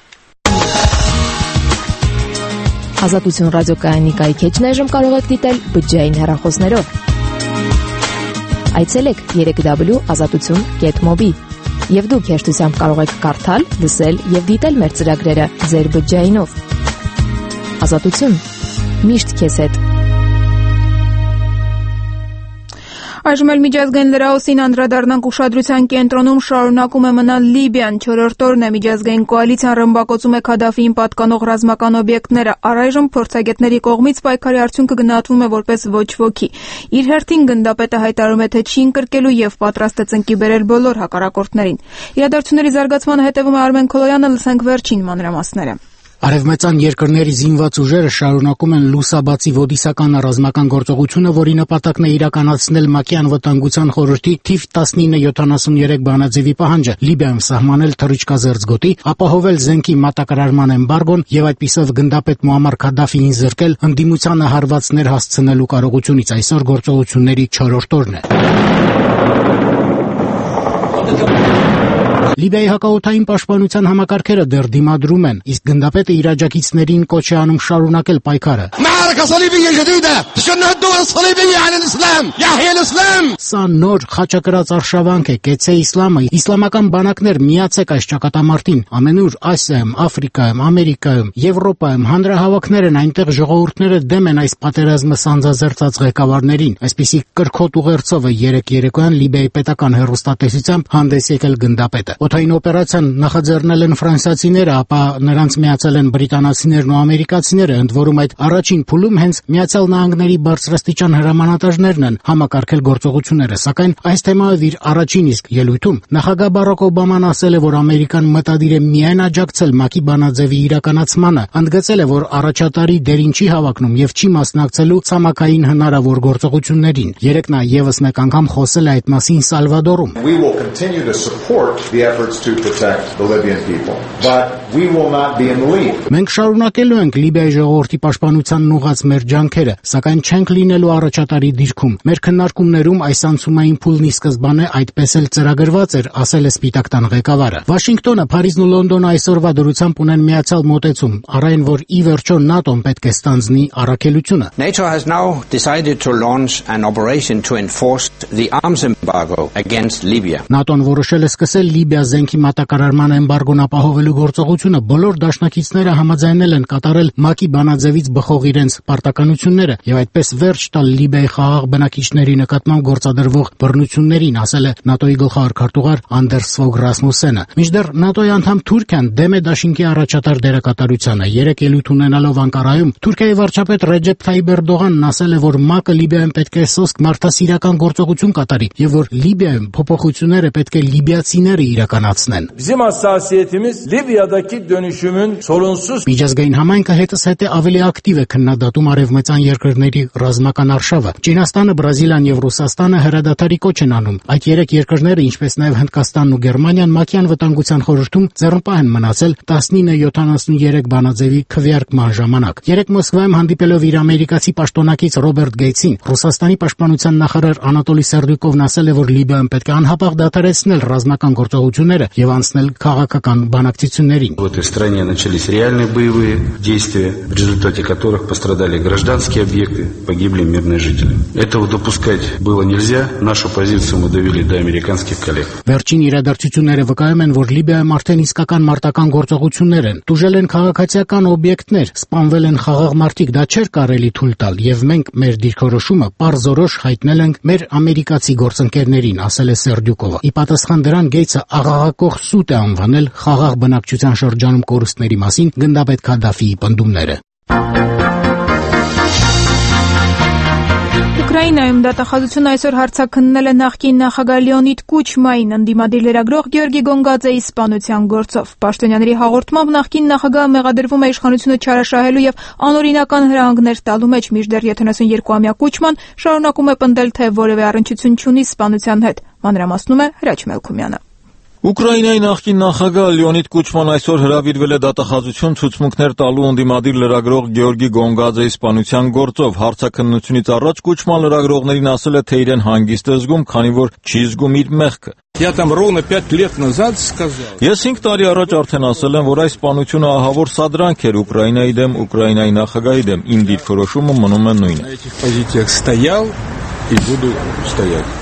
[SPEAKER 25] Ազատություն ռադիոկայանի կայքեջն այժմ կարող եք դիտել բջջային հեռախոսներով։ Այցելեք երեք w ազատություն կետ մոբի եւ դուք հեշտությամբ կարող եք կարդալ, լսել եւ դիտել մեր ծրագրերը ձեր բջջայինով։ Ազատություն։ Միշտ քեզ հետ։
[SPEAKER 1] Այժմ էլ միջազգային լրահոսին անդրադառնանք ուշադրության կենտրոնում շարունակում է մնալ Լիբիան, չորրորդ օրն է միջազգային կոալիցիան ռմբակոծում է Քադաֆիին պատկանող ռազմական օբյեկտները։ Առայժմ փորձագետների կողմից պայքարի արդյունքը գնահատվում է որպես ոչ ոքի։ Իր հերթին գնդապետը հայտարարում է, թե չի ընկրկելու եւ պատրաստ է ծնկի բերել բոլոր հակառակորդներին։ Իրադարձությունների զարգացմանը հետևում է Արմեն Քոլոյանը, լսենք վերջին մանրամասները։
[SPEAKER 8] Արևմտյան երկրների զինված ուժերը շարունակում են լուսաբացի ոդիսական ռազմական գործողությունը, որի նպատակն է իրականացնել ՄԱԿ-ի անվտանգության խորհրդի թիվ տասնինը յոթանասուններեք բանաձևի պահանջը՝ Լիբիայում սահմանել թռիչքազերծ գոտի, ապահովել զենքի մատակարարման էմբարգոն եւ այդպիսով գնդապետ Մուամմար Քադաֆիին զրկել ընդդիմությանը հարվածներ հասցնելու կարողությունից։ Այսօր գործողությունների չորրորդ օրն է։ Լիբիայի հակաօդային պաշտպանության համակարգերը դեռ դիմադրում են, իսկ գնդապետը իր աջակիցներին կոչ է անում շարունակել պայքարը։ Սա նոր խաչակրաց արշավանք է, կեցե իսլամը, իսլամական բանակներ, միացեք այս ճակատամարտին։ Ամենուր Ասիայում, Աֆրիկայում, Ամերիկայում, Եվրոպայում հանրահավաքներ են, այնտեղ ժողովուրդները դեմ են այս պատերազմը սանձազերծած ղեկավարներին։ Այսպիսի կրքոտ ուղերձով է երեկ երեկոյան Լիբիայի պետական հեռուստատեսությամբ հանդես եկել գնդապետը։ Օդային օպերացիան նախաձեռնել են ֆրանսիացիները, ապա նրանց միացել են բրիտանացիներն ու ամերիկացիները, ընդ որում այդ առաջին փուլում հենց Միացյալ Նահանգների բարձրաստիճան հրամանատարներն են համակարգել գործողությունները, սակայն այս թեմայով իր առաջին իսկ ելույթում նախագահ Բարակ Օբաման ասել է, որ Ամերիկան մտադիր է միայն աջակցել ՄԱԿ-ի բանաձևի իրականացմանը, ընդգծել է, որ առաջատարի դերին չի հավակնում եւ չի մասնակցելու ցամաքային հնարավոր գործողություններին։ Երեկ նա եւս մեկ անգամ խոսել է այդ մասին Սալվադորում։ Մենք շարունակելու ենք Լիբիայի ժողովրդի պաշտպանությանն ուղղած մեր ջանքերը, սակայն չենք լինելու առաջատարի դիրքում։ Մեր քննարկումներում այս անցումային փուլն ի սկզբանե այդպես էլ ծրագրված էր, ասել է Սպիտակ տան ղեկավարը։ Վաշինգտոնը, Փարիզն ու Լոնդոնը այսօրվա դրությամբ ունեն միացյալ մոտեցում, առայն որ ի վերջո ՆԱՏՕ-ն պետք է ստանձնի առաքելությունը։
[SPEAKER 11] NATO has now decided to launch an operation to enforce the arms embargo against Libya.
[SPEAKER 8] ՆԱՏՕ-ն որոշել է սկսել Լիբիա զենքի մատակարարման էմբարգոն ապահովելու գործողությունը։ Բոլոր դաշնակիցները համաձայնել են կատարել ՄԱԿ-ի բանաձևից բխող իրենց պարտականությունները եւ այդպես վերջ տալ Լիբիայի խաղաղ բնակիչների նկատմամբ գործադրվող բռնություններին, ասել է ՆԱՏՕ-ի գլխավոր քարտուղար Անդերս Ֆոգ Ռասմուսենը։ Մինչդեռ ՆԱՏՕ-ի անդամ Թուրքիան դեմ է դաշինքի առաջատար դերակատարությանը։ Երեկ ելույթ ունենալով Անկարայում Թուրքիայի վարչապետ Ռեջեփ Թայիպ Էրդողանն ասել է, որ ՄԱԿ-ը Լիբիայում պետք է սոսկ մարդասիրական գործողություն կատարի եւ որ Լիբիայում փոփոխությունները պետք է լիբիացիները իրականացնեն։ Միջազգային համայնքը հետզհետե ավելի ակտիվ է քննադատում արևմտյան երկրների ռազմական արշավը։ Չինաստանը, Բրազիլիան եւ Ռուսաստանը հրադադարի կոչ են անում։ Այդ երեք երկրները, ինչպես նաեւ Հնդկաստանն ու Գերմանիան, ՄԱԿ-ի անվտանգության խորհրդում ձեռնպահ են մնացել տասնինը յոթանասուներեք բանաձևի քվեարկման ժամանակ։ Երեկ Մոսկվայում հանդիպելով իր ամերիկացի պաշտոնակից Ռոբերտ Գեյթսին, Ռուսաստանի պաշտպանության նախարար Անատոլի Սերդյուկովն ասել է, որ Լիբիայում պետք է անհապաղ դադարեցնել ռազմական գործողությունները եւ անցնել քաղաքական բանակցություններին։
[SPEAKER 12] В этой стране начались реальные боевые действия, в результате которых пострадали гражданские объекты, погибли мирные жители. Этого допускать было нельзя. Нашу позицию мы довели до американских коллег.
[SPEAKER 8] Վերջին իրադարձությունները վկայում են, որ Լիբիայում արդեն իսկական մարտական գործողություններ են։ Տուժել են քաղաքացիական օբյեկտներ, սպանվել են խաղաղ մարդիկ, դա չէր կարելի թույլ տալ եւ մենք մեր դիրքորոշումը պարզորոշ հայտնել ենք մեր ամերիկացի գործընկերներին, ասել է Սերդյուկովը։ Ի պատասխան դրան Գեյթսը աղաղակող սուտ է անվանել խաղաղ բնակչության շրջանում կորուստների մասին գնդապետ Քադաֆիի պնդումները։
[SPEAKER 1] Ուկրաինայում դատախազությունը այսօր հարցաքննել է նախկին նախագահ Լեոնիդ Կուչմային ընդդիմադիր լրագրող Գեորգի Գոնգաձեի սպանության գործով։ Պաշտոնյաների հաղորդմամբ նախկին նախագահը մեղադրվում է իշխանությունը չարաշահելու եւ անօրինական հրահանգներ տալու մեջ, մինչդեռ յոթանասունյոթամյա Կուչման շարունակում է պնդել, թե որևէ առնչություն չունի սպանության հետ։ Մանրամասնում է Հրաչ Մելքումյանը։
[SPEAKER 13] Ուկրաինայի նախկին նախագահ Լեոնիդ Կուչման այսօր հրավիրվել է դատախազություն ցուցմունքներ տալու ընդդիմադիր լրագրող Գեորգի Գոնգաձեի սպանության գործով։ Հարցաքննությունից առաջ Կուչման լրագրողներին ասել է, թե իրեն հանգիստ է զգում, քանի որ չի զգում իր մեղքը։ Ես հինգ տարի առաջ արդեն ասել եմ, որ այս սպանությունը ահավոր սադրանք էր Ուկրաինայի դեմ, Ուկրաինայի նախագահի դեմ։ Իմ դիրքորոշումը մնում է նույնը։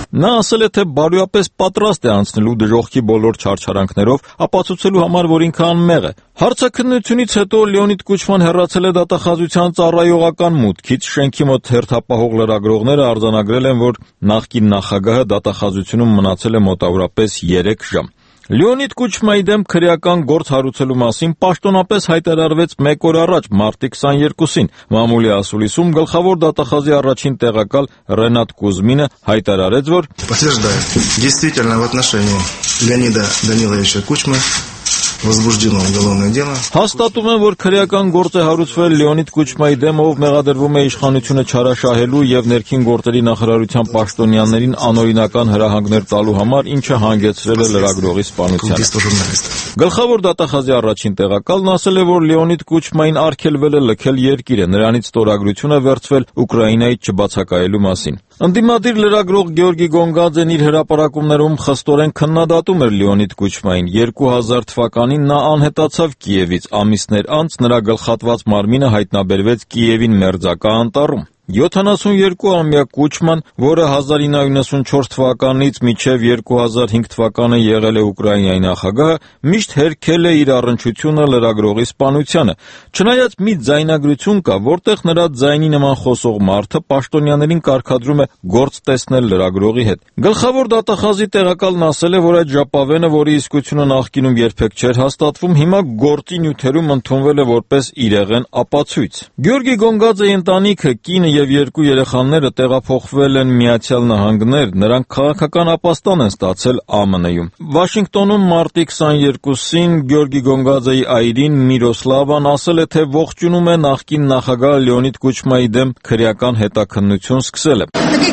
[SPEAKER 13] Նա ասել է, թե բարոյապես պատրաստ է անցնելու դժոխքի բոլոր չարչարանքներով, ապացուցելու համար, որ ինքը անմեղ է։ Հարցաքննությունից հետո Լեոնիդ Կուչման հեռացել է դատախազության ծառայողական մուտքից։ Շենքի մոտ հերթապահող լրագրողները արձանագրել են, որ նախկին նախագահը դատախազությունում մնացել է մոտավորապես երեք ժամ։ Լեոնիդ Կուչմայի դեմ քրեական գործ հարուցելու մասին պաշտոնապես հայտարարվեց մեկ օր առաջ, մարտի քսաներկուսին։ Մամուլի ասուլիսում գլխավոր դատախազի առաջին տեղակալ Ռենատ Կուզմինը հայտարարեց, որ
[SPEAKER 14] «Подтверждаю, действительно в отношении Леонида Даниловича Кучмы возбуждено уголовное дело».
[SPEAKER 13] Հաստատում են, որ քրեական գործ է հարուցվել Լեոնիդ Կուչմայի դեմ, ով մեղադրվում է իշխանությունը չարաշահելու եւ ներքին գործերի նախարարության պաշտոնյաներին անօրինական հրահանգներ տալու համար, ինչը հանգեցրել է լրագրողի սպանությանը։ Գլխավոր դատախազի առաջին տեղակալն ասել է, որ Լեոնիդ Կուչմային արգելվել է լքել երկիրը, նրանից ստորագրություն է վերցվել Ուկրաինայից չբացակայելու մասին։ Ընդդիմադիր լրագրող Գեորգի Գոնգաձեն իր հրապարակումներում խստորեն քննադատում էր Լեոնիդ Կուչմային։ երկու հազար թվականին նա անհետացավ Կիևից, ամիսներ անց նրա գլխատված մարմինը հայտնաբերվեց Կիևին մերձակա անտառում։ յոթանասունյոթ-ամյա Կուչման, որը հազար ինը հարյուր նվաթ թվականից մինչև երկու հազար հինգ թվականը եղել է Ուկրաինայի նախագահը, միշտ հերքել է իր առնչությունը լրագրողի սպանությանը։ Չնայած մի ձայնագրություն կա, որտեղ նրա ձայնի նման խոսող մարդը պաշտոնյաներին կարգադրում է գործ տեսնել լրագրողի հետ։ Գլխավոր դատախազի տեղակալն ասել է, որ այդ ժապավենը, որի իսկությունը նախկինում երբեք չէր հաստատվում, հիմա գործի նյութերում ընդունվել է որպես իրեղեն ապացույց։ Գեորգի Գոնգաձեի ընտանիքը, կինը եւ երկու երեխաները տեղափոխվել են Միացյալ Նահանգներ, նրանք քաղաքական ապաստան են ստացել Α M N-ում։ Վաշինգտոնում մարտի քսաներկուսին Գեորգի Գոնգաձեի այրին Միրոսլավան ասել է, թե ողջունում է նախկին նախագահ Լեոնիդ Կուչմայի դեմ քրեական հետաքննություն սկսել է։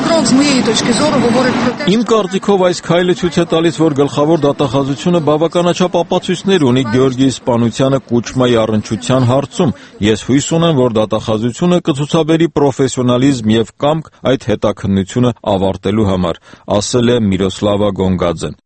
[SPEAKER 13] Իմ կարծիքով այս քայլը ցույց է տալիս, որ գլխավոր դատախազությունը բավականաչափ ապացույցներ ունի Գեորգիի սպանությանը Կուչմայի առնչության հարցում։ Ես հույս ունեմ, որ դատախազությունը կցուցաբերի պրոֆեսիոնալիզմ եւ կամք այդ հետաքննությունը ավարտելու համար, ասել է Միրոսլավա Գոնգաձեն։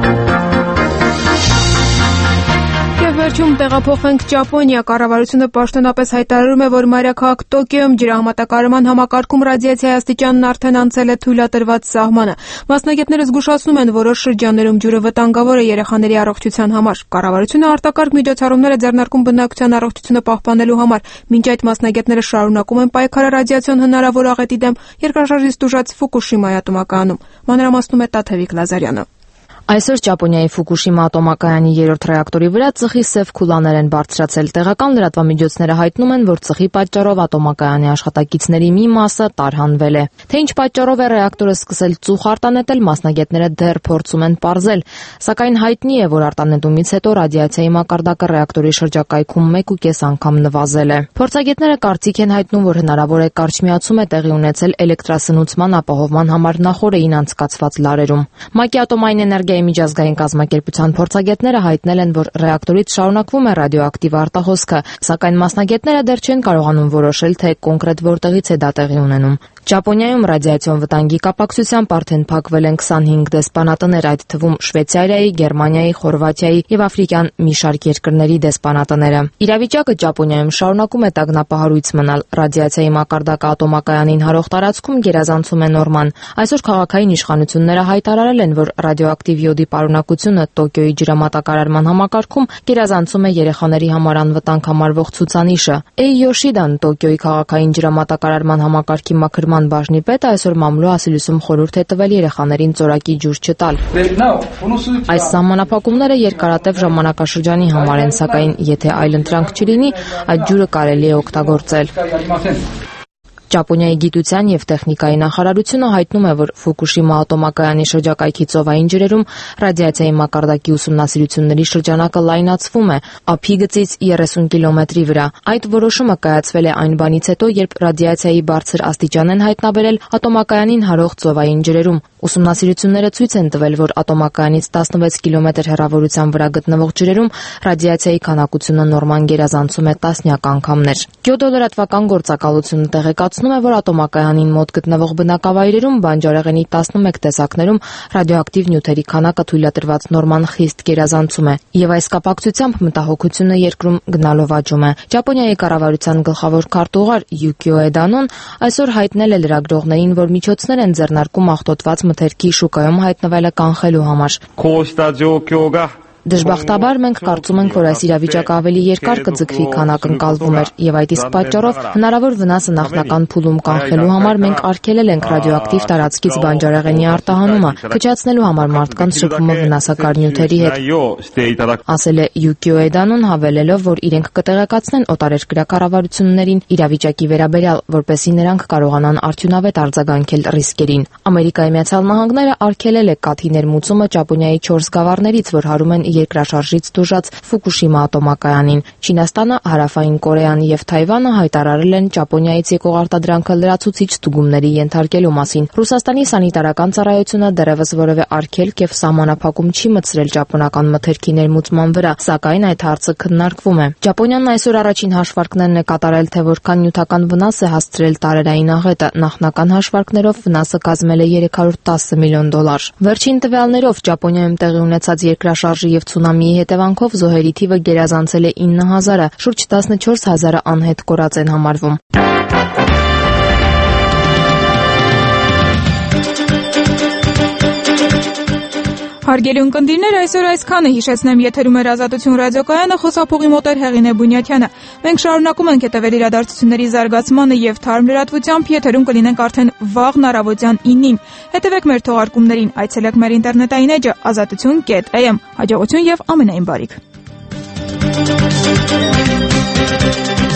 [SPEAKER 1] Վերջում տեղափոխվենք Ճապոնիա։ Կառավարությունը պաշտոնապես հայտարարում է, որ մայրաքաղաք Տոկիոյում ջրահամատակարարման համակարգում ռադիացիայի աստիճանն արդեն անցել է թույլատրված սահմանը։ Մասնագետները զգուշացնում են, որոշ շրջաններում ջուրը վտանգավոր է երեխաների առողջության համար։ Կառավարությունը արտակարգ միջոցառումներ է ձեռնարկում բնակչության առողջությունը պահպանելու համար։ Մինչ այդ մասնագետները շարունակում են պայքարը ռադիացիոն հնարավոր աղետի դեմ երկրաշարժից տուժած Ֆուկուշիմայի ատոմակայանում։ Մանրամասնում է Տաթևիկ Լազարյանը։
[SPEAKER 25] Այսօր Ճապոնիայի Ֆուկուշիմա ատոմակայանի երրորդ ռեակտորի վրա ծխի սև քուլաներ են բարձրացել։ Տեղական լրատվամիջոցները հայտնում են, որ ծխի պատճառով ատոմակայանի աշխատակիցների մի մասը տարհանվել է։ Թե ինչ պատճառով է ռեակտորը սկսել ծուխ արտանետել, մասնագետները դեռ փորձում են պարզել, սակայն հայտնի է, որ արտանետումից հետո ռադիացիայի մակարդակը ռեակտորի շրջակայքում մեկ ու կես անգամ նվազել է։ Փորձագետները կարծիք են հայտնում, որ հնարավոր է կարճ միացում է տեղի ունեցել էլեկտրասնուցման ապահովման համար նախորդին անցկացված լարերում։ ՄԱԿ-ի ատոմային էներգիայի միջազգային կազմակերպության փորձագետները հայտնել են, որ ռեակտորից շարունակվում է ռադիոակտիվ արտահոսքը, սակայն մասնագետները դեռ չեն կարողանում որոշել, թե կոնկրետ որտեղից է դա տեղի ունենում։ Ճապոնիայում ռադիացիոն վտանգի կապակցությամբ արդեն փակվել են քսանհինգ դեսպանատներ, այդ թվում Շվեյցարիայի, Գերմանիայի, Խորվաթիայի եւ աֆրիկյան մի շարք երկրների դեսպանատները։ Իրավիճակը Ճապոնիայում շարունակում է տագնապահարույց մնալ։ Ռադիացիայի մակարդակը ատոմակայանին հարող տարածքում գերազանցում է նորման։ Այսօր քաղաքային իշխանությունները հայտարարել են, որ ռադիոակտիվ յոդի պարունակությունը Տոկիոյի ջրամատակարարման համակարգում գերազանցում է երեխաների համար անվտանգ համարվող ցուցանիշը։ Էյ Յոշիդան, Տոկիոյի քաղաքային ջրամատակարարման համակարգի մաքրման բաժնի պետը, այսօր մամլո ասիլիսում խորհուրդ է տվել երեխաներին ծորակի ջուր չտալ։ Այս սահմանափակումները երկարատև ժամանակաշրջանի համար են, սակայն եթե այլընտրանք չլինի, այդ ջուրը կարելի է օգտագործել։ Ճապոնիայի գիտության եւ տեխնիկայի նախարարությունը հայտնում է, որ Ֆուկուշիմա ատոմակայանի շրջակայքի ծովային ջրերում ռադիացիայի մակարդակի ուսումնասիրությունների շրջանակը լայնացվում է ափի գծից երեսուն կիլոմետրի վրա։ Այդ որոշումը կայացվել է այն բանից հետո, երբ ռադիացիայի բարձր աստիճան են հայտնաբերել ատոմակայանին հարող ծովային ջրերում։ Ուսումնասիրությունները ցույց են տվել, որ ատոմակայանից տասնվեց կիլոմետր հեռավորության վրա գտնվող ջրերում ռադիացիայի քանակությունը նորման գերազանցում է տասնյակ անգամներ։ Կյոտո լրատվական գործակալությունը տեղեկացնում է, որ ատոմակայանին մոտ գտնվող բնակավայրերում բանջարեղենի տասնմեկ տեսակներում ռադիոակտիվ նյութերի քանակը թույլատրված նորման խիստ գերազանցում է, եւ այս կապակցությամբ մտահոգությունը երկրում գնալով աճում է։ Ճապոնիայի կառավարության գլխավոր քարտուղար Յուկիո Էդանոն այսօր հայտնել է լրագրողներին, որ միջոցներ են ձեռնարկում աղտոտված մթերքի շուկայում հայտնվելը կանխելու համար։ Դժբախտաբար մենք կարծում ենք, որ այս իրավիճակը ավելի երկար կձգվի, քան ակնկալվում էր, եւ այդ իսկ պատճառով հնարավոր վնասը նախնական փուլում կանխելու համար մենք արգելել ենք ռադիոակտիվ տարածքից բանջարեղենի արտահանումը, կճացնելու համար մարդկանց շփումը վնասակար նյութերի հետ, ասել է Յուկիո Էդանուն, հավելելով, որ իրենք կտեղեկացնեն օտարերկրյա կառավարություններին իրավիճակի վերաբերյալ, որպեսզի նրանք կարողանան արդյունավետ արձագանքել ռիսկերին։ Ամերիկայի Միացյալ Նահանգները արգելել է կաթի ներմուծումը Ճապոնիայի չորս գավառներից, որ հարում են երկրաշարժից տուժած Ֆուկուշիմա ատոմակայանին։ Չինաստանը, Հարավային Կորեան եւ Թայվանը հայտարարել են Ճապոնիայից եկող արտադրանքը լրացուցիչ ստուգումների ենթարկելու մասին։ Ռուսաստանի սանիտարական ծառայությունը դեռևս որևէ արգելք եւ սահմանափակում չի մտցրել ճապոնական մթերքի ներմուծման վրա, սակայն այդ հարցը քննարկվում է։ Ճապոնիան այսօր առաջին հաշվարկներն է կատարել, թե որքան նյութական վնաս է հասցրել տարերային աղետը։ Նախնական հաշվարկներով վնասը կազմել է երեք հարյուր տասը միլիոն դոլար։ Վերջին տվյալներով Ճապոնիայում տեղի ունեցած երկրաշարժի եւ ցունամիի հետևանքով զոհերի թիվը գերազանցել է ինը հազարը, շուրջ տասնչորս հազարը անհետ կորած են համարվում։
[SPEAKER 1] Հարգելի ունկնդիրներ, այսօր այսքանը, հիշեցնեմ, եթերում էր Ազատություն ռադիոկայանը, խոսափողի մոտ էր Հեղինե Բունյաթյանը։ Մենք շարունակում ենք հետևել իրադարձությունների զարգացմանը եւ թարմ լրատվությամբ, եթերում կլինենք արդեն վաղն առավոտյան ինին։ Հետևեք մեր թողարկումներին, այցելեք մեր ինտերնետային էջը ազատություն կետ էյ էմ։ Հաջողություն եւ ամենայն բարիք։